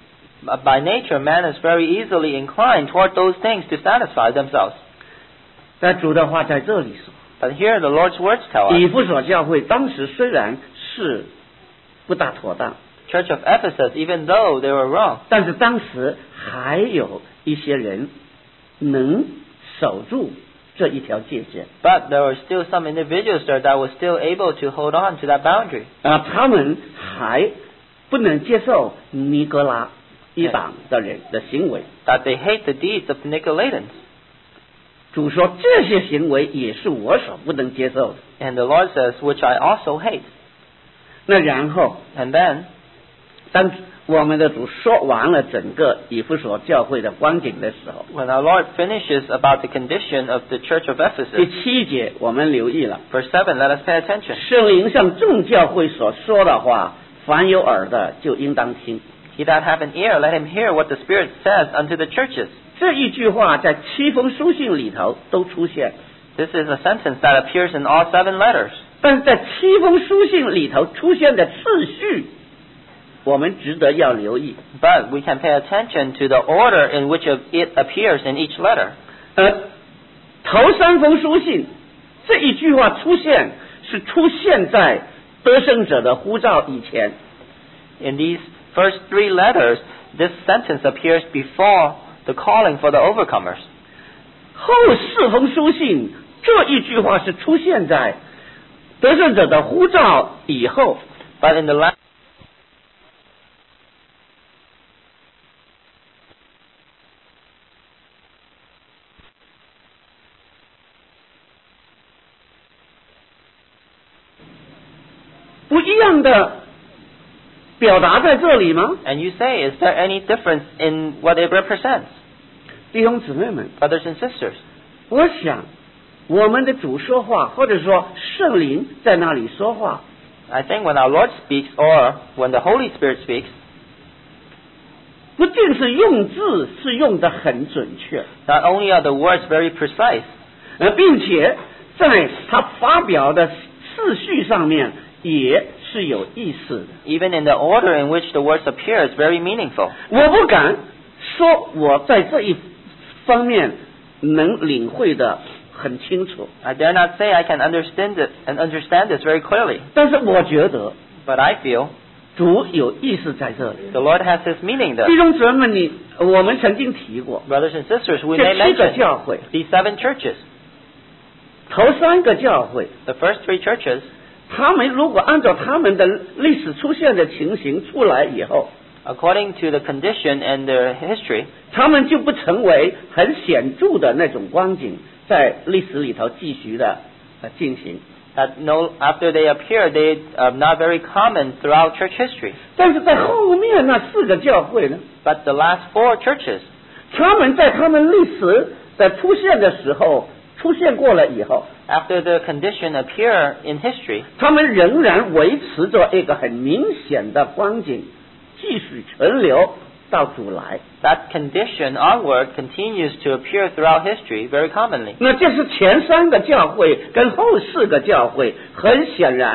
by nature, man is very easily inclined toward those things to satisfy themselves. 但主的话在这里说， But here the Lord's words tell 以 us, 弗所教会当时虽然是不大妥当， Church of Ephesus, even though they were wrong, 但是当时还有一些人能守住这一条界限。 but there were still some individuals there that were still able to hold on to that boundary. 他们还不能接受尼格拉一党的人的行为。 That they hate the deeds of the Nicolaitans. 主说这些行为也是我所不能接受的。 And the Lord says, which I also hate. 那然后， And then, 当我们的主说完了整个以弗所教会的光景的时候， when our Lord finishes about the condition of the Church of 第 Ephesus, 7节我们留意了， verse 7, let us pay attention. 圣灵向众教会所说的话，凡有耳的就应当听。 He that hath an ear, let him hear what the Spirit says unto the churches. 这一句话在7封书信里头都出现， This is a sentence that appears in all 7 letters. 但是在7封书信里头出现的次序，我们值得要留意。 But we can pay attention to the order in which it appears in each letter. 头3封书信这一句话出现是出现在得胜者的呼召以前， In these first 3 letters, this sentence appears before the calling for the overcomers. 后4封书信这一句话是出现在得胜者的呼召以后。 But in the last 不一样的表达在这里吗？ And you say, is there any difference in what it represents? 弟兄姊妹们， Brothers and sisters, 我想我们的主说话，或者说圣灵在那里说话， I think when our Lord speaks or when the Holy Spirit speaks, 不仅是用字是用得很准确， not only are the words very precise, 并且在他发表的次序上面也是有意思的。 even in the order in which the words appear is very meaningful. 我不敢说我在这一方面能领会的很清楚， I dare not say I can understand this very clearly, 但是我觉得 but I feel 主有意思在这里。 the Lord has His meaning there. 弟兄姊妹们，我们曾经提过， Brothers and sisters, we 这 may 7个 mention 教会， these 7 churches. 头3个教会， The first 3 churches, 他们如果按照他们的历史出现的情形出来以后， according to the condition and their history, 他们就不成为很显著的那种光景，在历史里头继续的进行。 that after they appear, they are not very common throughout church history. 但是在后面那4个教会呢， But the last 4 churches, 他们在他们历史的出现的时候出现过了以后， after the condition appear in history, 他们仍然维持着一个很明显的光景，继续存留到主来。 that condition onward continues to appear throughout history very commonly. 那这是前3个教会跟后4个教会，很显然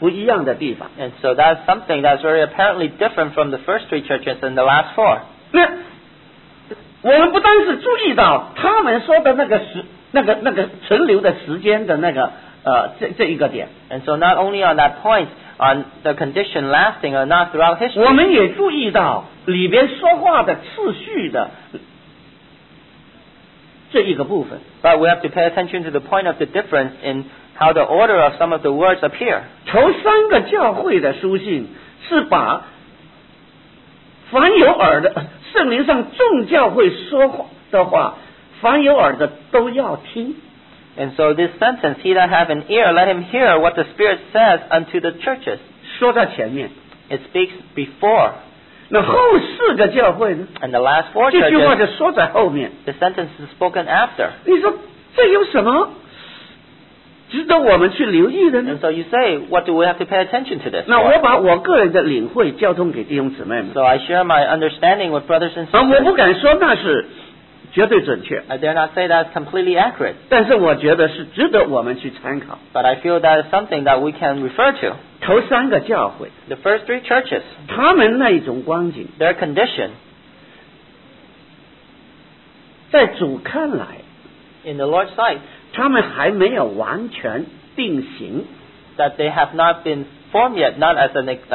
不一样的地方。 And so that's something that's very apparently different from the first 3 churches and the last 4. 那我们不单是注意到他们说的那个存留的时间的这一个点， And so not only on that point, on the condition lasting or not throughout history, 我们也注意到里边说话的次序的这一个部分。 but we have to pay attention to the point of the difference in how the order of some of the words appear. 头3个教会的书信是把凡有耳的圣灵上众教会说话的话，凡有耳的都要听。 And so this sentence, he that have an ear, let him hear what the Spirit says unto the churches. 说在前面， It speaks before. 那后4个教会呢？ And the last 4 这句话 churches, 就说在后面。 the sentence is spoken after. 你说这有什么值得我们去留意的呢 And？so you say, what do we have to pay attention to this 那 for? 我把我个人的领会交通给弟兄姊妹们， So I share my understanding with brothers and 我 sisters. 不敢说那是绝对准确， I dare not say that's completely accurate, 但是我觉得是值得我们去参考。 but I feel that is something that we can refer to. 头3个教会， The first 3 churches, 他们那一种光景， their condition, 在主看来， in the Lord's sight, 他们还没有完全定型。 that they have not been formed yet, not as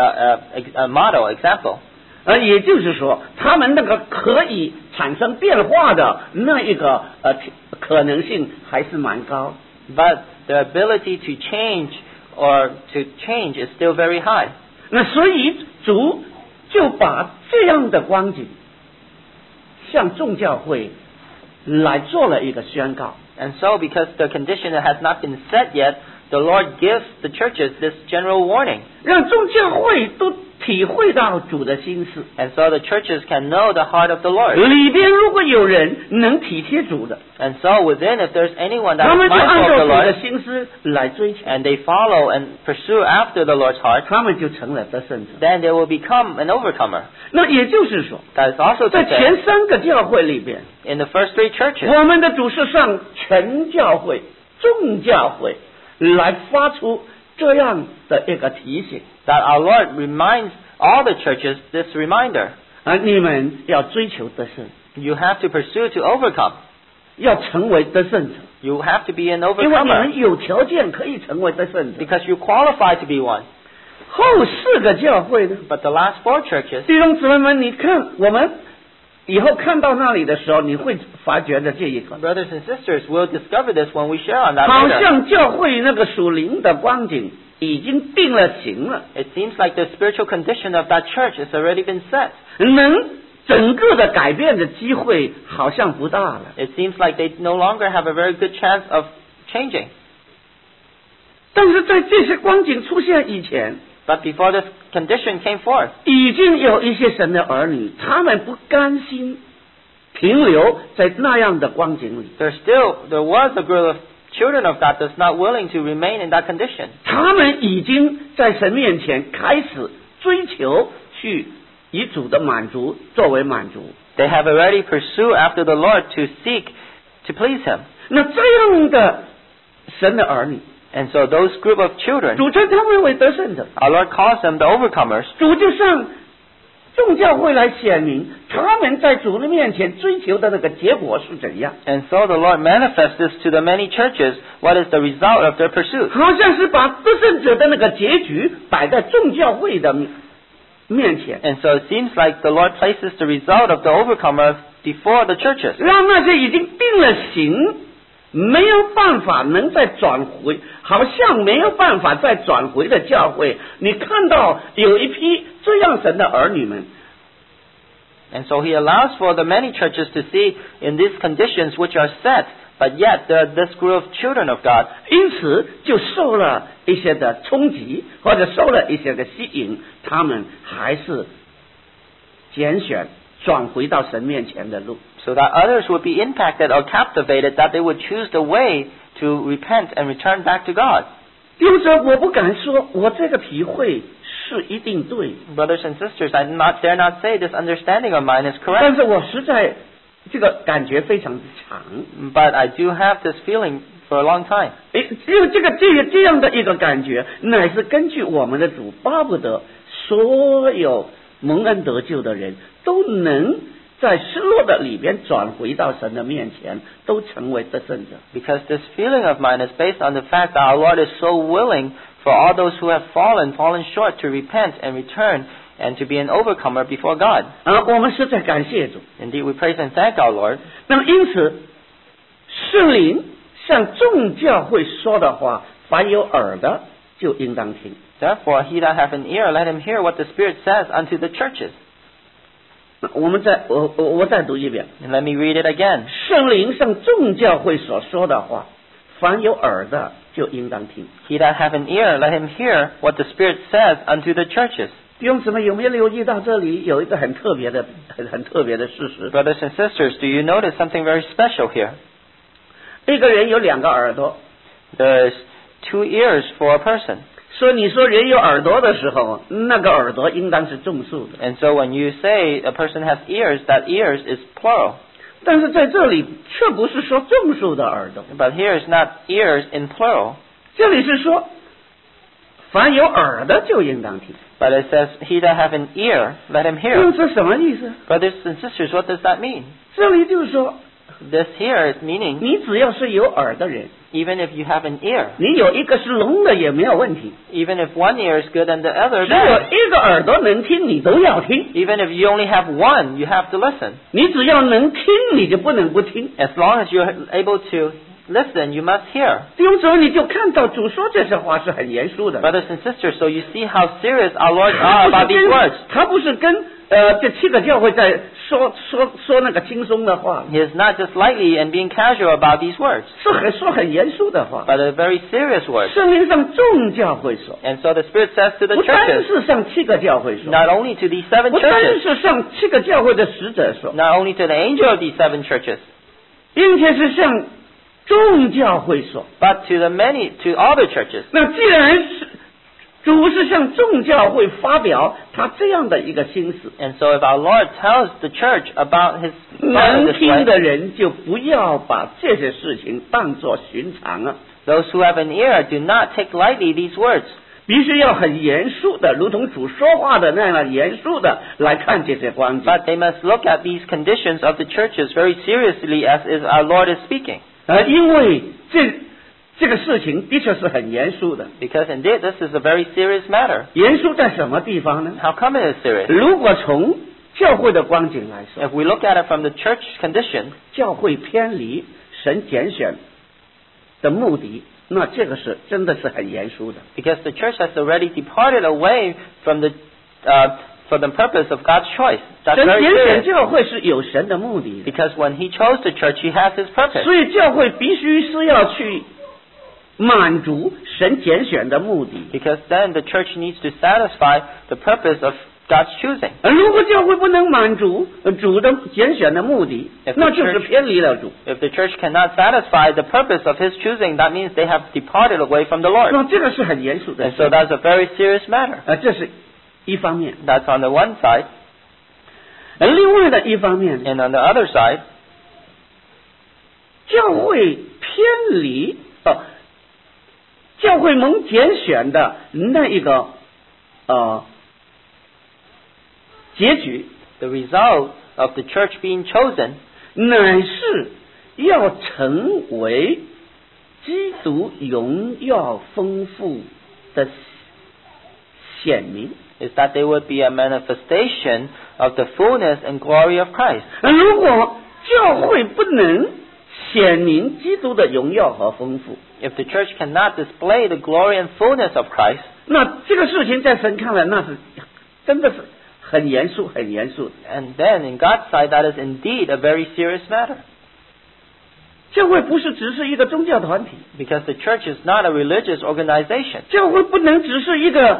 a model, example. 也就是说，他们那个可以产生变化的那一个可能性还是蛮高。 But the ability to change or to change is still very high. 那所以主就把这样的光景向众教会来做了一个宣告。 And so, because the condition has not been set yet, the Lord gives the churches this general warning. 让众教会都体会到主的心思。 And so the churches can know the heart of the Lord. 里边如果有人能体贴主的， And so within, if there's anyone that 他 is 们就按 mindful 照 of 主 the 的 Lord, 心思来追求， and they follow and pursue after the Lord's heart, 他们就成了得胜者。 then they will become an overcomer. 那也就是说， That is also 在 to say, 前3个教会里边， in the first 3 churches, 我们的主是向全教会、众教会来发出这样的一个提醒 that our Lord reminds all the churches this reminder. 你们要追求得胜， You have to pursue to overcome. 要成为得胜者， You have to be an 因为你 overcomer 们有条件可以成为得胜者。 because you qualify to be one. 后4个教会呢， But the last 4 churches, 弟兄姊妹们，你看我们以后看到那里的时候，你会发觉的这一个， brothers and sisters, we'll discover this when we share on that 好 later. 像教会那个属灵的光景已经定了型了， It seems like the spiritual condition of that church has already been set. 能整个的改变的机会好像不大了。 It seems like they no longer have a very good chance of changing. 但是在这些光景出现以前， But before this condition came forth, 已经有一些神的儿女，他们不甘心停留在那样的光景里， there was a group of children of God that's not willing to remain in that condition. 他们已经在神面前开始追求去以主的满足作为满足。 They have already pursued after the Lord to seek to please Him. 那这样的神的儿女， And so those group of children, 主称他们为得胜者， our Lord calls them the overcomers. 主就向众教会来显明他们在主的面前追求的那个结果是怎样， And so the Lord manifests this to the many churches. What is the result of their pursuit? 好像是把得胜者的那个结局摆在众教会的面前， And so it seems like the Lord places the result of the overcomers before the churches. 让那些已经定了型，没有办法能再转回，好像没有办法再转回的教会，你看到有一批这样神的儿女们， And so He allows for the many churches to see in these conditions which are set, but yet there are this group of children of God. 因此就受了一些的冲击，或者受了一些的吸引，他们还是拣选转回到神面前的路。 So that others would be impacted or captivated, that they would choose the way to repent and return back to God. 因此，我不敢说我这个体会是一定对， Brothers and sisters, I dare not say this understanding of mine is 但 correct. 是我实在这个感觉非常的长。 But I do have this feeling for a long time. 只有这样的一个感觉，乃是根据我们的主巴不得所有蒙恩得救的人都能在失落的里边转回到神的面前，都成为得胜者。 Because this feeling of mine is based on the fact that our Lord is so willing for all those who have fallen short to repent and return and to be an overcomer before God. 我们实在感谢主。 Indeed, we praise and thank our Lord. 那么因此，圣灵向众教会说的话，凡有耳的就应当听。 Therefore, he that hath an ear, let him hear what the Spirit says unto the churches. 我再读一遍。 And let me read it again. 圣灵向众教会所说的话，凡有耳的就应当听。 He that hath an ear, let him hear what the Spirit says unto the churches. 弟兄姊妹，有没有留意到这里有一个很特别的事实？ Brothers and sisters, do you notice something very special here? 一个人有2个耳朵。 There's 2 ears for a person. 所以你说人有耳朵的时候，那个耳朵应当是众数的。 And so when you say a person has ears, that ears is plural. 但是在这里却不是说众数的耳朵， But here is not ears in plural. 这里是说凡有耳的就应当听。 But it says, he that hath an ear, let him 这 hear. 是什么意思？ Brothers and sisters, what does that mean? 这里就是说， This here is meaning, 你只要是有耳的人， even if you have an ear, 你有一个是聋的也没有问题。 even if one ear is good and the other 只有 bad, 一个耳朵能听，你都要听。 even if you only have one, you have to listen. 你只要能听，你就不能不听。 As long as you're able to listen, you must hear. 弟兄姊妹，你就看到主说这些话是很严肃的。 Brothers and sisters, so you see how serious our Lord are about these words. 他不是跟这7个教会在说那个轻松的话， He is not just lightly and being casual about these words, 说很严肃的话。 but a very serious word. 圣灵向众教会说， And so the Spirit says to the 不单 churches, 是向7个教会说， not only to these 7 不单 churches, 是向7个教会的使者说， not only to the angel of these 7 churches, 并且是向众教会说。 but to all the churches. 那既然是主是向众教会发表他这样的一个心思， And so if our Lord tells the church about his thought in 能 this 听 way, 的人就不要把这些事情当作寻常啊， those who have an ear do not take lightly these words, 必须要很严肃的，如同主说话的那样严肃的来看这些光景。 but they must look at these conditions of the churches very seriously as is our Lord is speaking. 因为这个事情的确是很严肃的。 Because indeed this is a very serious matter. 严肃在什么地方呢？ How come it is serious? 如果从教会的光景来说， If we look at it from the church condition, 教会偏离神拣选的目的，那这个是真的是很严肃的。 because the church has already departed away from the purpose of God's choice. That's 神 very 拣选 serious. 教会是有神的目的的， Because when He chose the church, He has His purpose. 所以教会必须是要去满足神拣选的目的。 Because then the church needs to satisfy the purpose of God's choosing. 如果教会不能满足主的拣选的目的， If the 那就是偏离了主。 If the church cannot satisfy the purpose of His choosing, that means they have departed away from the Lord. 那这个是很严肃的 And 事。 so that's a very serious matter. 这是一方面。 That's on the one side. 另外的一方面， And on the other side, 教会偏离教会蒙拣选的那一个结局， the result of the church being chosen 乃是要成为基督荣耀丰富的显明。 is that they would be a manifestation of the fullness and glory of Christ. 如果教会不能显明基督的荣耀和丰富， If the church cannot display the glory and fullness of Christ, 那这个事情在神看来，那是真的是很严肃、很严肃的。 and then in God's sight, that is indeed a very serious matter. 教会不是只是一个宗教团体， Because the church is not a religious organization. 教会不能只是一个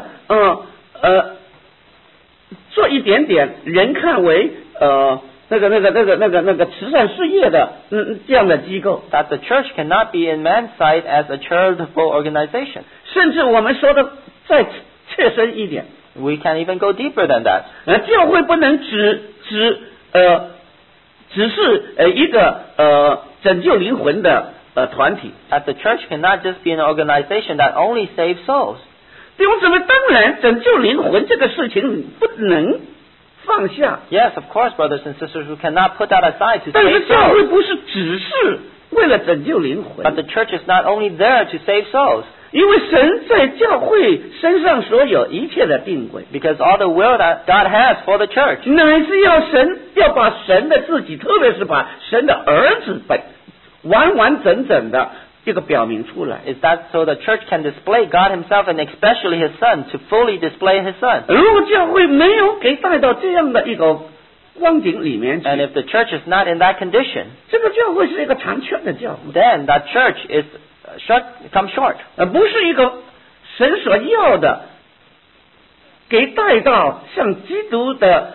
做一点点人看为那个慈善事业的这样的机构， That the church cannot be in man's sight as a charitable organization. 甚至我们说的再切身一点， We can even go deeper than that. 教会不能只是一个拯救灵魂的团体。 That the church cannot just be an organization that only saves souls. 弟兄姊妹，当然拯救灵魂这个事情不能放下。 Yes, of course, brothers and sisters, we cannot put that aside to 但是 save 教会 souls. 不是只是为了拯救灵 But 魂， the church is not only there to save souls, 因为神在教会身上所有一切的定规， because all the will that God has for the church 乃是要把神的自己，特别是把神的儿子完完整整的这个表明出来。 is that so the church can display God himself and especially his son, to fully display his son. 如果教会没有给带到这样的一个光景里面 And 去， if the church is not in that condition, 这个教会是一个残缺的教会， then that church is come short. 不是一个神所要的，给带到像基督的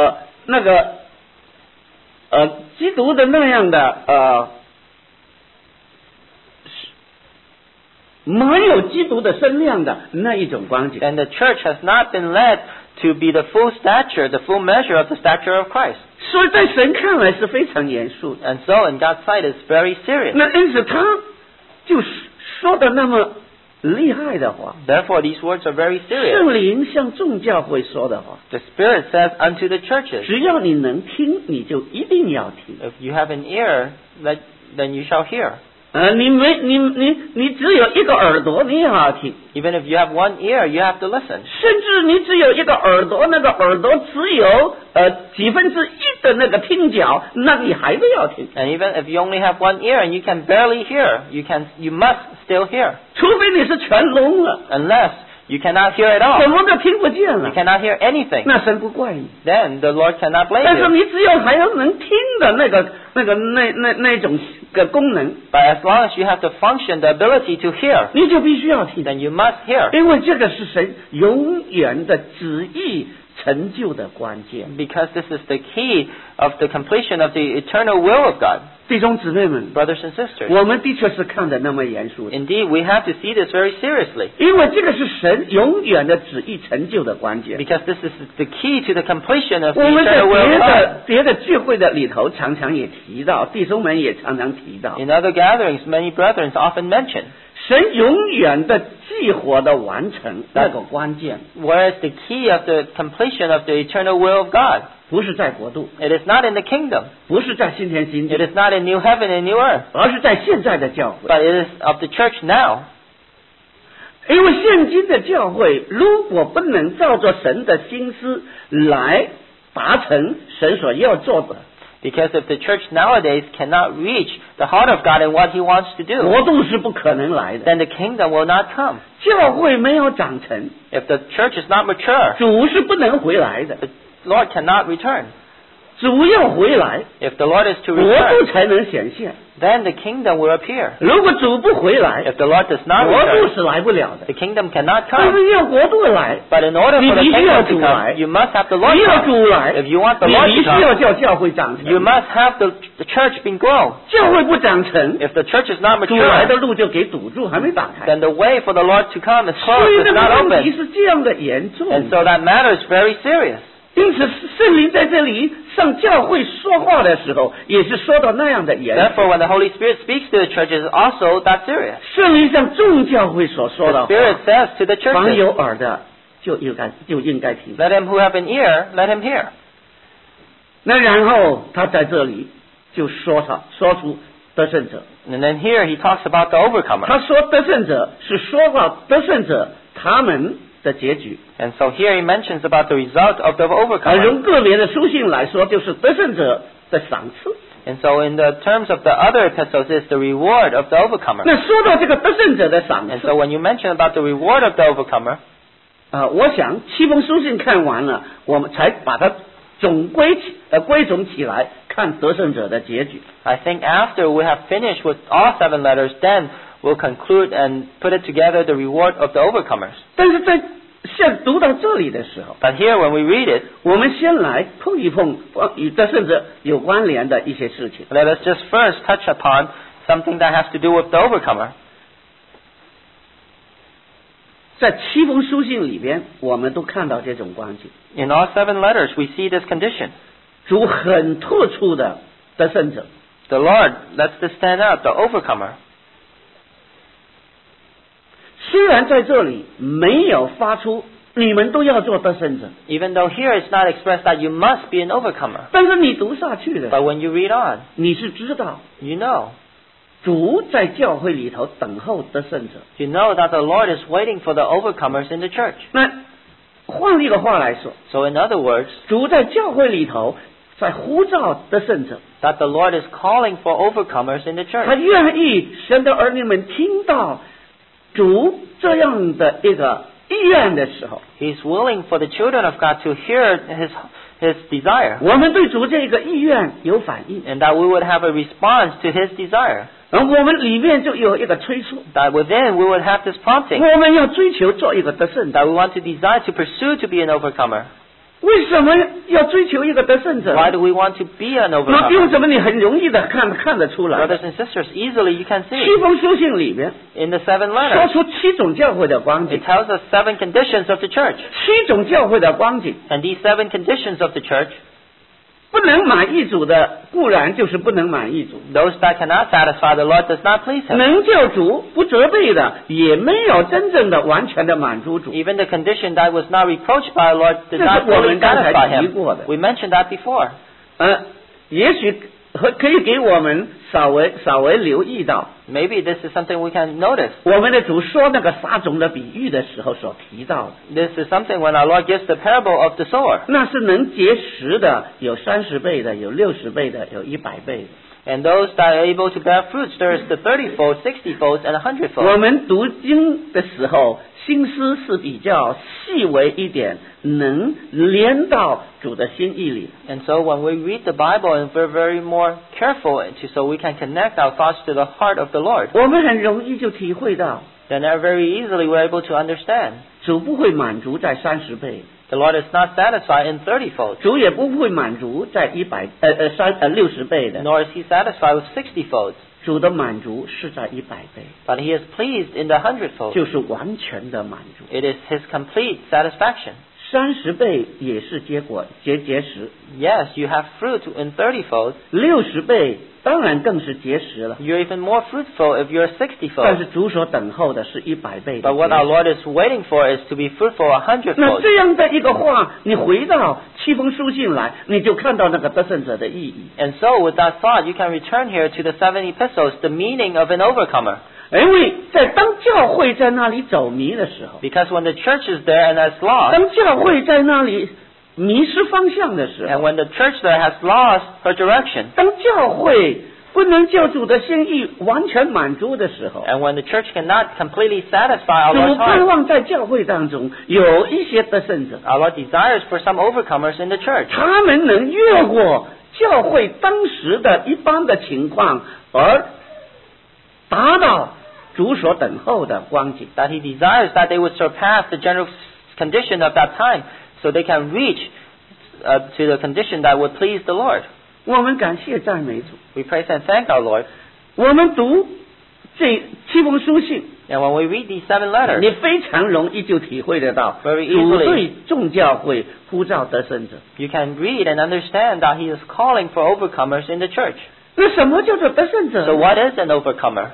基督的那样的满有基督的身量的那一种光景。 And the church has not been led to be the full stature, the full measure of the stature of Christ. 所以在神看来是非常严肃的。 And so in God's sight it's very serious. 那因此他就说的那么厉害的话， Therefore these words are very serious. 圣灵向众教会说的话， The Spirit says unto the churches, 只要你能听，你就一定要听。 if you have an ear, then you shall hear. 你只有一个耳朵，你也要听。 Even if you have one ear, you have to listen. 甚至你只有一个耳朵，那个耳朵只有1/10的那个听角，那你还是要听。 And even if you only have one ear and you can barely hear, you must still hear. 除非你是全聋了， Unless you cannot hear at 什 all. 么都听不见 You 了， cannot hear anything. 那神不怪你。 Then the Lord cannot blame 但是 you. 你只有还要能听的那种个功能， But as long as you have the function, the ability to hear, 你就必须要听， then you must hear. 因为这个是神永远的旨意成就的关键。 Because this is the key of the completion of the eternal will of God. 弟兄姊妹们， Brothers and sisters, 我们的确是看得那么严肃的， indeed we have to see this very seriously. 因为这个是神永远的旨意成就的关键。 Because this is the key to the completion of the 我们在 eternal will of God. 别的聚会的里头，常常也提到，弟兄们也常常提到， In other gatherings, many brethren often mention, 神永远的计划的完成那个关键， where is the key of the completion of the eternal will of God? 不是在国度， It is not in the kingdom. 不是在新天新 It 地， is not in new heaven and new earth. 而是在现在的教会。 But it is of the church now. 因为现今的教会如果不能照着神的心思来达成神所要做的， Because if the church nowadays cannot reach the heart of God and what He wants to do, 国度是不可能来的。 then the kingdom will not come. 教会没有长成， If the church is not mature, 主是不能回来的。 the Lord cannot return. 主要回来， If the Lord is to 国 return, 度才能显现。 then the kingdom will appear. 如果主不回来， If the Lord does not 国度 return, 是来不了的。 the kingdom cannot 但 come. 是要国度来， But in order for the 你必须要 kingdom to 主来， come, you must have the Lord 你要 come. 主来， If you want the 你 Lord 必 to 须要 come, 叫教会长 you 成。 must have the church being grown. 教会不长成， If the church is not 主来的 mature, 路就给堵住，还没打开。 then the way for the Lord to come is 所 closed, 以 it's 这 not 个问题 open. 是这样的严重。 And so that matter is very serious. 因此，圣灵在这里上教会说话的时候，也是说到那样的严重。 Therefore, when the Holy Spirit speaks to the church, it is also that serious. 圣灵向众教会所说的 The 话， Spirit says to the 凡 churches, 有耳的就应该听。 let him who have an ear, let him hear. 那然后他在这里就说出得胜者。 And then here he talks about the overcomer. 他说得胜者是说到得胜者他们的结局， And so here he mentions about the result of the 而 overcomer. 用个别的书信来说，就是得胜者的赏赐。 And so in the terms of the other epistles is the reward of the overcomer. 那说到这个得胜者的赏 And 赐 so when you mention about the reward of the overcomer, 我想7封书信看完了，我们才把它归总起来看得胜者的结局。 I think after we have finished with all 7 letters, then we'll conclude and put it together the reward of the overcomers. 但是在像读到这里的时候， But here when we read it, 我们先来碰一碰与得胜者有关联的一些事情。 let us just first touch upon something that has to do with the overcomer. 在7封书信里边，我们都看到这种光景。 In all 7 letters, we see this condition. 主很突出的得胜者。 The Lord lets this stand up, the overcomer. 虽然在这里没有发出你们都要做得胜者， Even though here it's not expressed that you must be an overcomer. 但是你读下去的， But when you read on, 你是知道 you know. 主在教会里头等候得胜者。 You know that the Lord is waiting for the overcomers in the church. 那换一个话来说， So in other words, 主在教会里头在呼召得胜者， that the Lord is calling for overcomers in the 他 church. 愿意神的儿女们听到主这样的一个意愿的时候， He's willing for the children of God to hear His desire. 我们对主这个意愿有反应， And that we would have a response to His desire. 而我们里面就有一个催促， That within we would have this prompting. 我们要追求做一个得胜者。 That we want to desire to pursue to be an overcomer. 为什么要追求一个得胜者？ Why do we want to be an 那 overcomer? 用什么？你很容易的看得出来。 Brothers and sisters, easily you can see 七封书信里面 in the 7 说 letters. 出7种教会的光景 It，tells us 7 conditions of the church. 7种教会的光景， And these 7 conditions of the church, 不能满意主的固然就是不能满意主， those that cannot satisfy the Lord does not please Him. 能救主不责备的，也没有真正的完全的满足主。 Even the condition that was not reproached by the Lord did 这是 not 我 fully 们刚才 satisfy 提 Him. 过的。 We mentioned that before. 也许可以给我们稍微留意到， Maybe this is something we can notice. 我们的主说那个撒种的比喻的时候所提到的， This is something when our Lord gives the parable of the sower. 那是能结实的，有30倍的，有60倍的，有100倍的。 And those that are able to bear fruits, there is the 30-fold, 60-fold, and 100-fold. 我们读经的时候，心思是比较细微一点，能连到主的心意里。 And so when we read the Bible, and we're very more careful so we can connect our thoughts to the heart of the Lord, 我们很容易就体会到， then very easily we're able to understand. 主不会满足在30倍， The Lord is not satisfied in 30-fold, 主也不会满足在60倍的， nor is He satisfied with 60-fold, 主的满足是在100倍， but He is pleased in the 100-fold. 就是完全的满足。 It is His complete satisfaction. 30倍也是结实， Yes, you have fruit in 30-fold. 60倍当然更是结实了。 You're even more fruitful if you're 但 60-fold. 是主所等候的是100倍的 But what 结 our 实。 Lord is waiting for is to be fruitful 那 100-fold. 这样的一个话，你回到7封书信来，你就看到那个得胜者的意义。 And so with that thought, you can return here to the 7 epistles, the meaning of an overcomer. 因为当教会在那里走迷的时候， Because when the church is there and has lost, 当教会在那里迷失方向的时 and 候， when the church there has lost her direction, 当教会不能叫主的心意完全满足的时候， and when the church cannot completely satisfy our 主 Lord's 盼 heart, 望在教会当中有一些得胜者， our Lord desires for some overcomers in the church, 他们能越过教会当时的一般的情况，而达到主所等候的光景。 that He desires that they would surpass the general condition of that time, so they can reach to the condition that would please the Lord. 我们感谢赞美主。 We praise and thank our Lord. 我们读这7封书信， And when we read these 7 letters, 你非常容易就体会得到 Very 主 easily. 对众教会呼召得胜者。 you can read and understand that He is calling for overcomers in the church. 那什么叫做得胜者 So what is an overcomer?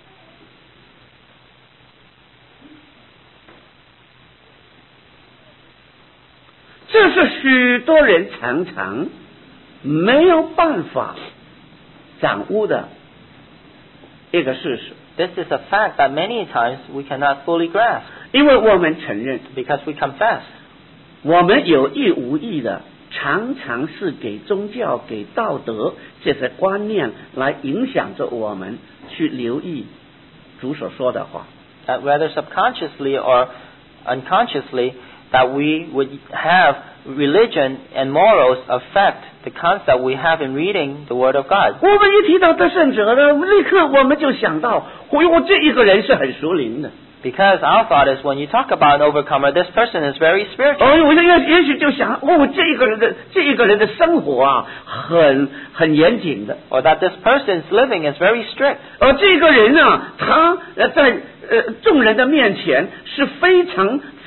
这是许多人常常没有办法掌握的一个事实， This is a fact that many times we cannot fully grasp 因为我们承认， because we confess. 我们有意无意的常常是给宗教、给道德这些观念来影响着我们去留意主所说的话。 That whether subconsciously or unconsciously, that we would have religion and morals affect the concept we have in reading the Word of God. 我们一提到得胜者呢，立刻我们就想到，我这一个人是很属灵的。 Because our thought is when you talk about an overcomer, this person is very spiritual. 我也许就想，这一个人的生活啊，很严谨的。 Or that this person's living is very strict. 这个人啊，他在众人的面前是非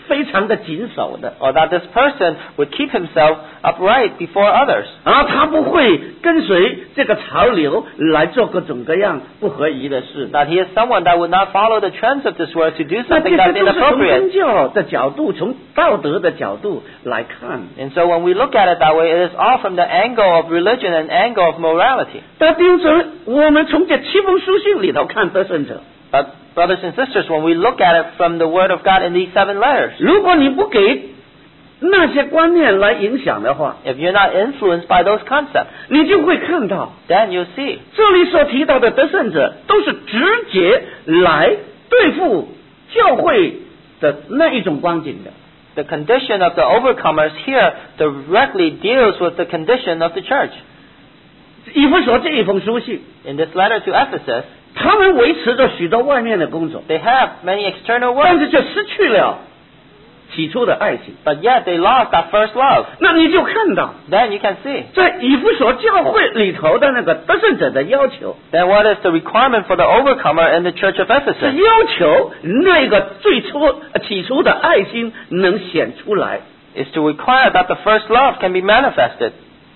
非常的谨守的， or that this person would keep himself upright before others. 他不会跟随这个潮流来做各种各样不合宜的事。 That he is someone that would not follow the trends of this world to do 那 something 这 that's 些都是从宗 inappropriate. 教的角度、从道德的角度来看。 And so when we look at it that way, it is all from the angle of religion and angle of morality. 但弟兄姊妹，我们从这7封书信里头看得胜者， But brothers and sisters, when we look at it from the Word of God in these 7 letters, 如果你不给那些观念来影响的话， if you're not influenced by those concepts, 你就会看到 then you'll see 这里所提到的得胜者，都是直接来对付教会的那一种光景的。 the condition of the overcomers here directly deals with the condition of the church. 以弗所这一封书信， In this letter to Ephesus, 他们维持着许多外面的工作， they have many external 但 works, 是却失去了起初的爱情。 but yet they lost that first love. 那你就看到， Then you can see. 在以弗所教会里头的那个得胜者的要求， Then what is the requirement for the overcomer in the church of 是 Ephesus? 要求那个起初的爱心能显出来。 Is to require that the first love can be manifested.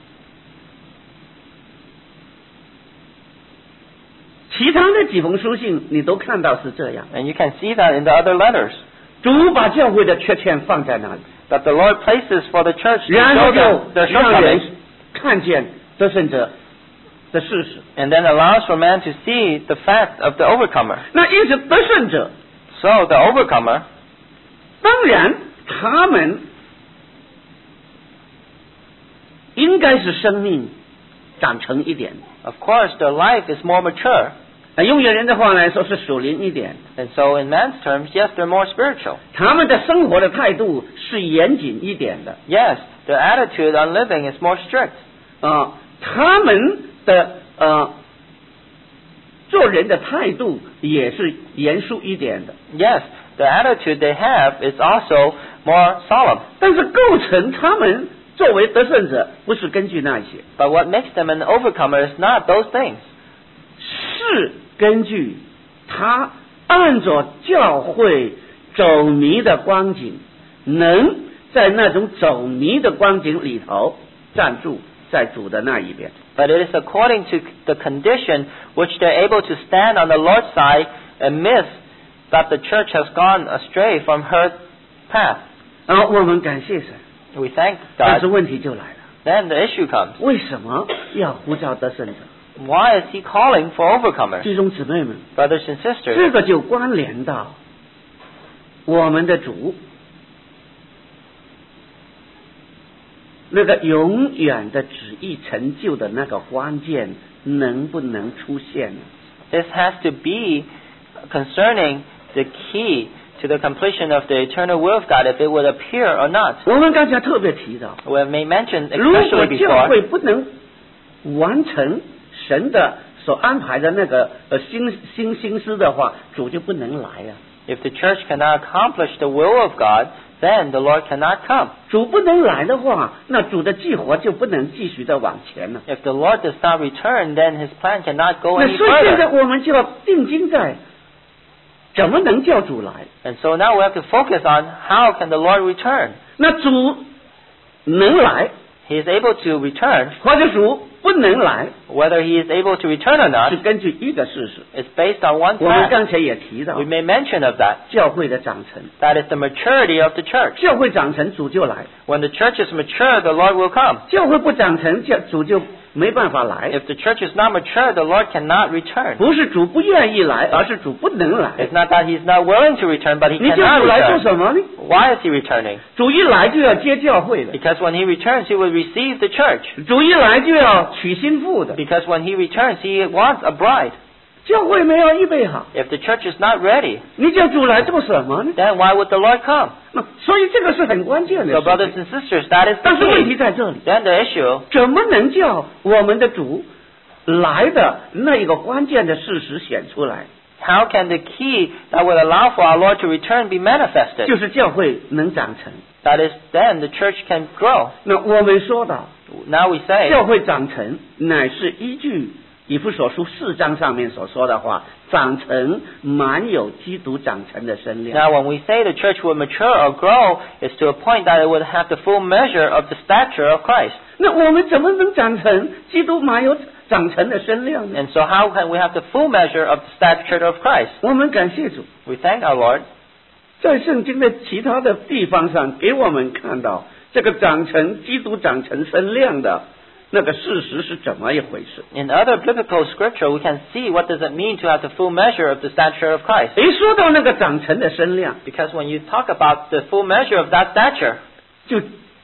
其他的几封书信你都看到是这样， And you can see that in the other letters. 主把教会的缺陷放在那里， That the Lord places for the church to 然后 show 就 them their 让人 shortcomings, 看见得胜者的事实。 and then allows for man to see the fact of the overcomer. 那因此得胜者， So the overcomer, 当然他们应该是生命长成一点， of course, their life is more mature. 用原人的话来说是属灵一点。 And so in man's terms, yes, they're more spiritual. 他们的生活的态度是严谨一点的 Yes, their attitude on living is more strict. 他们的做人的态度也是严肃一点的。 Yes, the attitude they have is also more solemn. 但是构成他们作为得胜者，不是根据那些， But what makes them an overcomer is not those things. 是根据他按着教会走迷的光景，能在那种走迷的光景里头站住在主的那一边。 But it is according to the condition which they're able to stand on the Lord's side amidst that the church has gone astray from her path. 我们感谢神， We thank 但是 God. 问题就来了， Then the issue comes. 为什么要呼召得胜者？ Why is he calling for overcomers? 弟兄姊妹们， Brothers and 这 sisters, 个就关联到我们的主那个永远的旨意成就的那个关键能不能出现呢？ this has to be concerning the key to the completion of the eternal will of God, if it would appear or not. 我们刚才特别提到， We have made mention 如果 especially 教 before. 会不能完成神的所安排的那个心思的话，主就不能来啊。 If the church cannot accomplish the will of God, then the Lord cannot come. 主不能来的话，那主的计划就不能继续的往前了。 If the Lord does not return, then his plan cannot go 那 any 所以现在 further. 我们就要定睛在怎么能叫主来。 And so now we have to focus on how can the Lord return. 那主能来， He is able to return. 或者主不能来， Whether he is able to return or 是 not 根据一个事实。 is based on one 我们 fact. 刚才也提到 We，made mention of that. 教会的长成， That is the maturity of the church. 教会长成，主就来； When the church is mature, the Lord will come. 教会不长成，主就没办法来。 If the church is not mature, the Lord cannot return. 不是主不愿意来，而是主不能来。 It's not that he's not willing to return, but he 你叫 cannot 主来做 return. 什么呢？ Why is he returning? 主一来就要接教会的， Because when he returns, he will receive the church. 主一来就要娶新妇的。 Because when he returns, he wants a bride. 教会没有预备好， If the church is not ready, 你叫主来做什么呢？ then why would the Lord come? 所以这个是很关键的 So 事 brothers 情。 and sisters, that is 但是问 the 题 key. 在这里， Then the issue, 怎么能叫我们的主来的那一个关键的事实显出来？ how can the key that would allow for our Lord to return be manifested? 就是教会能长成。 That is, then the church can grow. 那我们说到， Now we say 教会长成乃是依据以弗所书4章上面所说的话，长成满有基督长成的身量。 Now, when we say the church will mature or grow, it's to a point that it would have the full measure of the stature of Christ. 那我们怎么能长成基督满有长成的身量呢？ And so how can we have the full measure of the stature of Christ? 我们感谢主， We thank our Lord. 在圣经的其他的地方上，给我们看到这个长成基督长成身量的那个事实是怎么一回事。 In other biblical scripture, we can see what does it mean to have the full measure of the stature of Christ. 一说到那个长成的身量， Because when you talk about the full measure of that stature, 就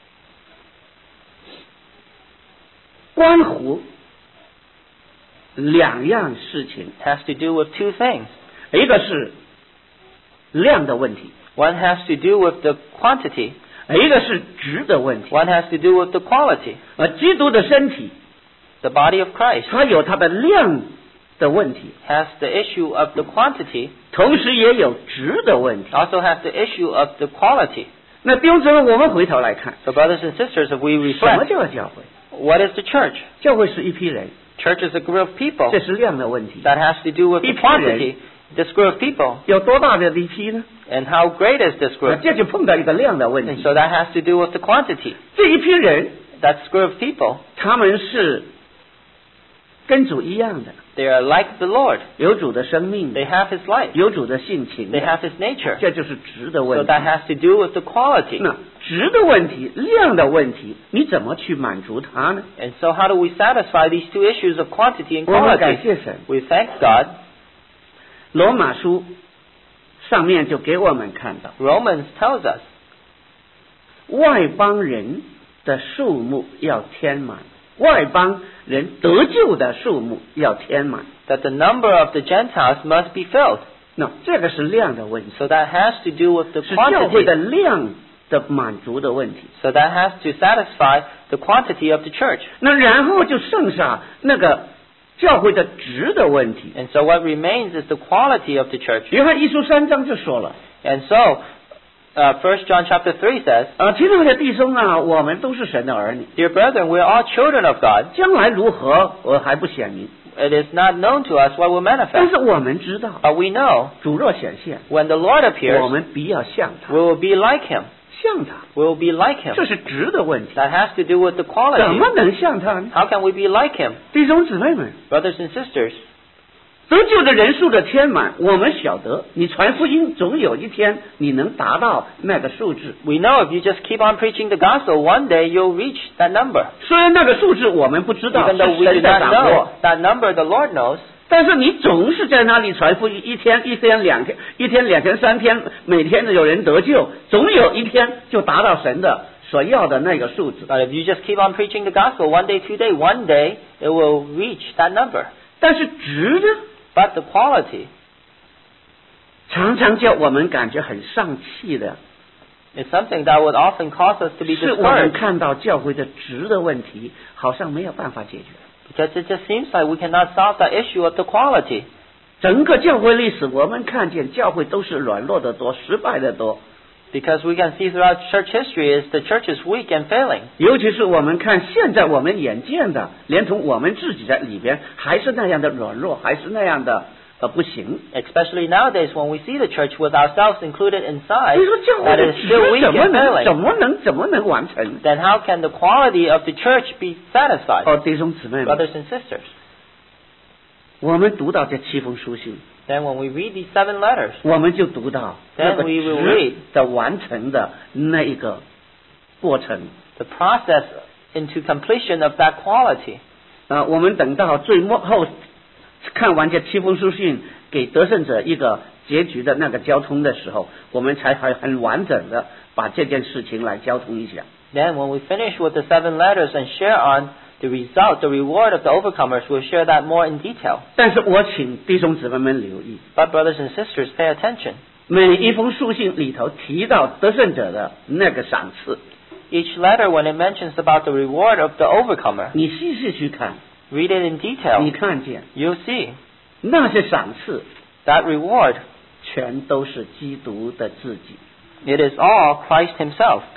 关乎2样事情， it has to do with two things. 一个是量的问题， One has to do with the quantity. 一个是质的问题。 One has to do with the quality. 基督的身体， The body of Christ 它有它的量的问题， has the issue of the quantity, 同时也有质的问题。 also has the issue of the quality. 那弟兄姊妹，我们回头来看， So brothers and sisters, if we 什么 reflect, 叫教会？ what is the church? 教会是一批人， Church is a group of people. 这是量的问题。 That has to do with the quantity. This group of people. 有多大的一批呢？ And how great is this 那 group? 这就碰到一个量的问 And 题。 so that has to do with the quantity. 这一批人， That group of people, 他们是跟主一样的， they are like the Lord. 有主的生命 They have His life. 有主的性情 They have His nature. 这就是质的 So 问题。 that has to do with the quality. 那质的问题、量的问题，你怎么去满足它呢？ And so how do we satisfy these two issues of quantity and 我们感 quality? 谢神， We thank God. 罗马书上面就给我们看到， Romans tells us 外邦人的数目要填满，外邦人得救的数目要填满。 that the number of the Gentiles must be filled. 那这个是量的问题， So that has to do with the 是教会 quantity. 的量的满足的问题。 So that has to satisfy the quantity of the church. 那然后就剩下那个教会的质的问题。 And so what remains is the quality of the church. 约翰一书3章就说了， And so, 1 John chapter 3 says, 亲爱的弟兄啊，我们都是神的儿女， Dear brethren, we are all children of God. 将来如何我还不显明， It is not known to us what will 但 manifest. 是我们知道， But we know 主若显现， when the Lord 我 appears, 们必要像他 we，will be like Him. 像他， We will be like Him. 这是质的问题。 That has to do with the 怎 quality. 么能像他呢？ How can we be like Him? 弟兄姊妹们， Brothers and sisters, 得救的人数的填满，我们晓得，你传福音总有一天你能达到那个数字。 we know if you just keep on preaching the gospel, one day you'll reach that number. 虽然那个数字我们不知道， Even 是 though we 神 do 的 not 掌 know 握， that number, the Lord knows. 但是你总是在那里传福音，一天、2天、2天、3天，每天都有人得救，总有一天就达到神的所要的那个数字。 But if you just keep on preaching the gospel one day, one day it will reach that number. 但是值呢， But the quality 常常叫我们感觉很丧气的， is something that would often cause us to be 是我们 discouraged. 看到教会的值的问题，好像没有办法解决。 Because it just seems like we cannot solve that issue of the quality. 整个教会历史，我们看见教会都是软弱的多，失败的多。 Because we can see throughout church history is the church is weak and failing. 尤其是我们看现在我们眼见的，连同我们自己在里边，还是那样的软弱，还是那样的不行。 Especially nowadays when we see the church with ourselves included inside, 你说教会 that 的 is 值 still weak 怎么 and 能 failing. 怎么能完成？ Then how can the quality of the church be satisfied? 弟兄姊妹们， Brothers and sisters, 我们读到这7封书信， then when we read these 7 letters, 我们就读到 Then 那个 we will 值 read 的完成的那一个过程。 the process into completion of that quality. 我们等到最末后看完这7封书信，给得胜者一个结局的那个交通的时候，我们才很完整的把这件事情来交通一下。 Then when we finish with the 7 letters and share on the result, the reward of the overcomers, we'll share that more in detail. 但是我请弟兄姊妹们留意， But brothers and sisters, pay attention. 每一封书信里头提到得胜者的那个赏赐， Each letter, when it mentions about the reward of the overcomer, 你细细去看， read it in 你 detail. 看见 You'll see 那些赏赐 that reward, 全都是基督的自己。 it is all Christ Himself.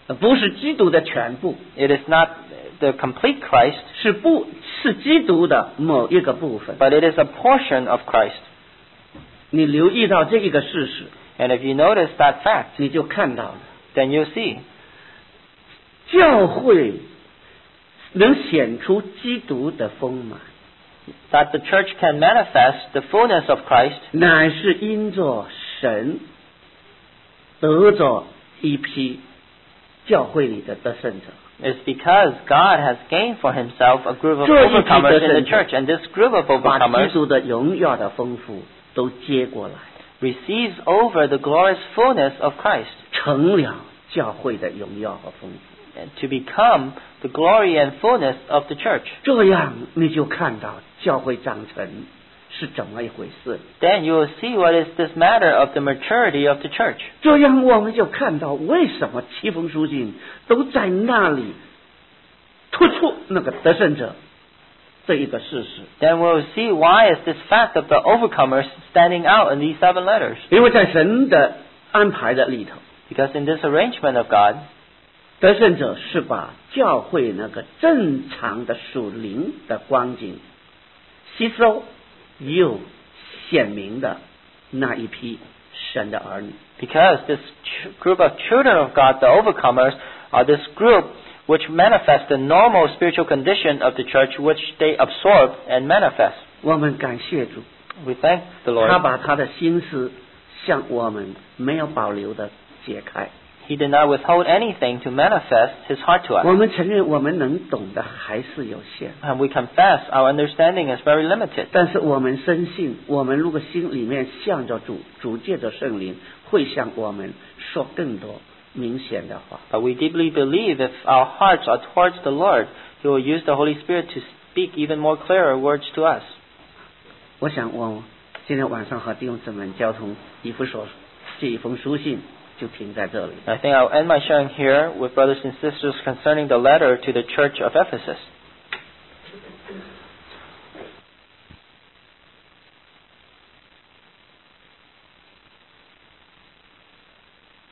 不是基督的全部， It is not the complete Christ, 是基督的某一个部分。 but it is a portion of Christ. 你留意到这一个事实， And if you notice that fact, 你就看到了 then you'll see 教会能显出基督的丰满， that the church can manifest the fullness of Christ, 乃是因着神得着一批教会里的得胜者。 is because God has gained for himself a group of 这一批 overcomers in the 得胜者 church. And this group of 把基 overcomers 督的荣耀的丰富都接过来， receives over the glorious fullness of Christ, 成了教会的荣耀和丰富。 and to become the glory and fullness of the church. 这样你就看到教会长成是怎么一回事。 Then you will see what is this matter of the maturity of the church. 这样我们就看到为什么七封书信都在那里突出那个得胜者这一个事实。 Then we will see why is this fact of the overcomers standing out in these 7 letters. 因为在神的安排的里头， Because in this arrangement of God, 得胜者是把教会那个正常的属灵的光景吸收又显明的那一批神的儿女。 because this group of children of God, the overcomers, are this group which manifest the normal spiritual condition of the church, which they absorb and manifest. 我们感谢主， We thank the 他 Lord. 把他的心思向我们没有保留的解开。 He did not withhold anything to manifest His heart to 我 us. 们承认我们能懂的还是有限， And we confess our understanding is very limited. 但是我们深信，我们如果心里面向着主，主借着圣灵会向我们说更多明显的话。 But we deeply believe if our hearts are towards the Lord, He will use the Holy Spirit to speak even more clearer words to us. 我想我今天晚上和弟兄姊妹交通以弗所这一封书信就停在这里。 I think I'll end my sharing here with brothers and sisters concerning the letter to the church of Ephesus.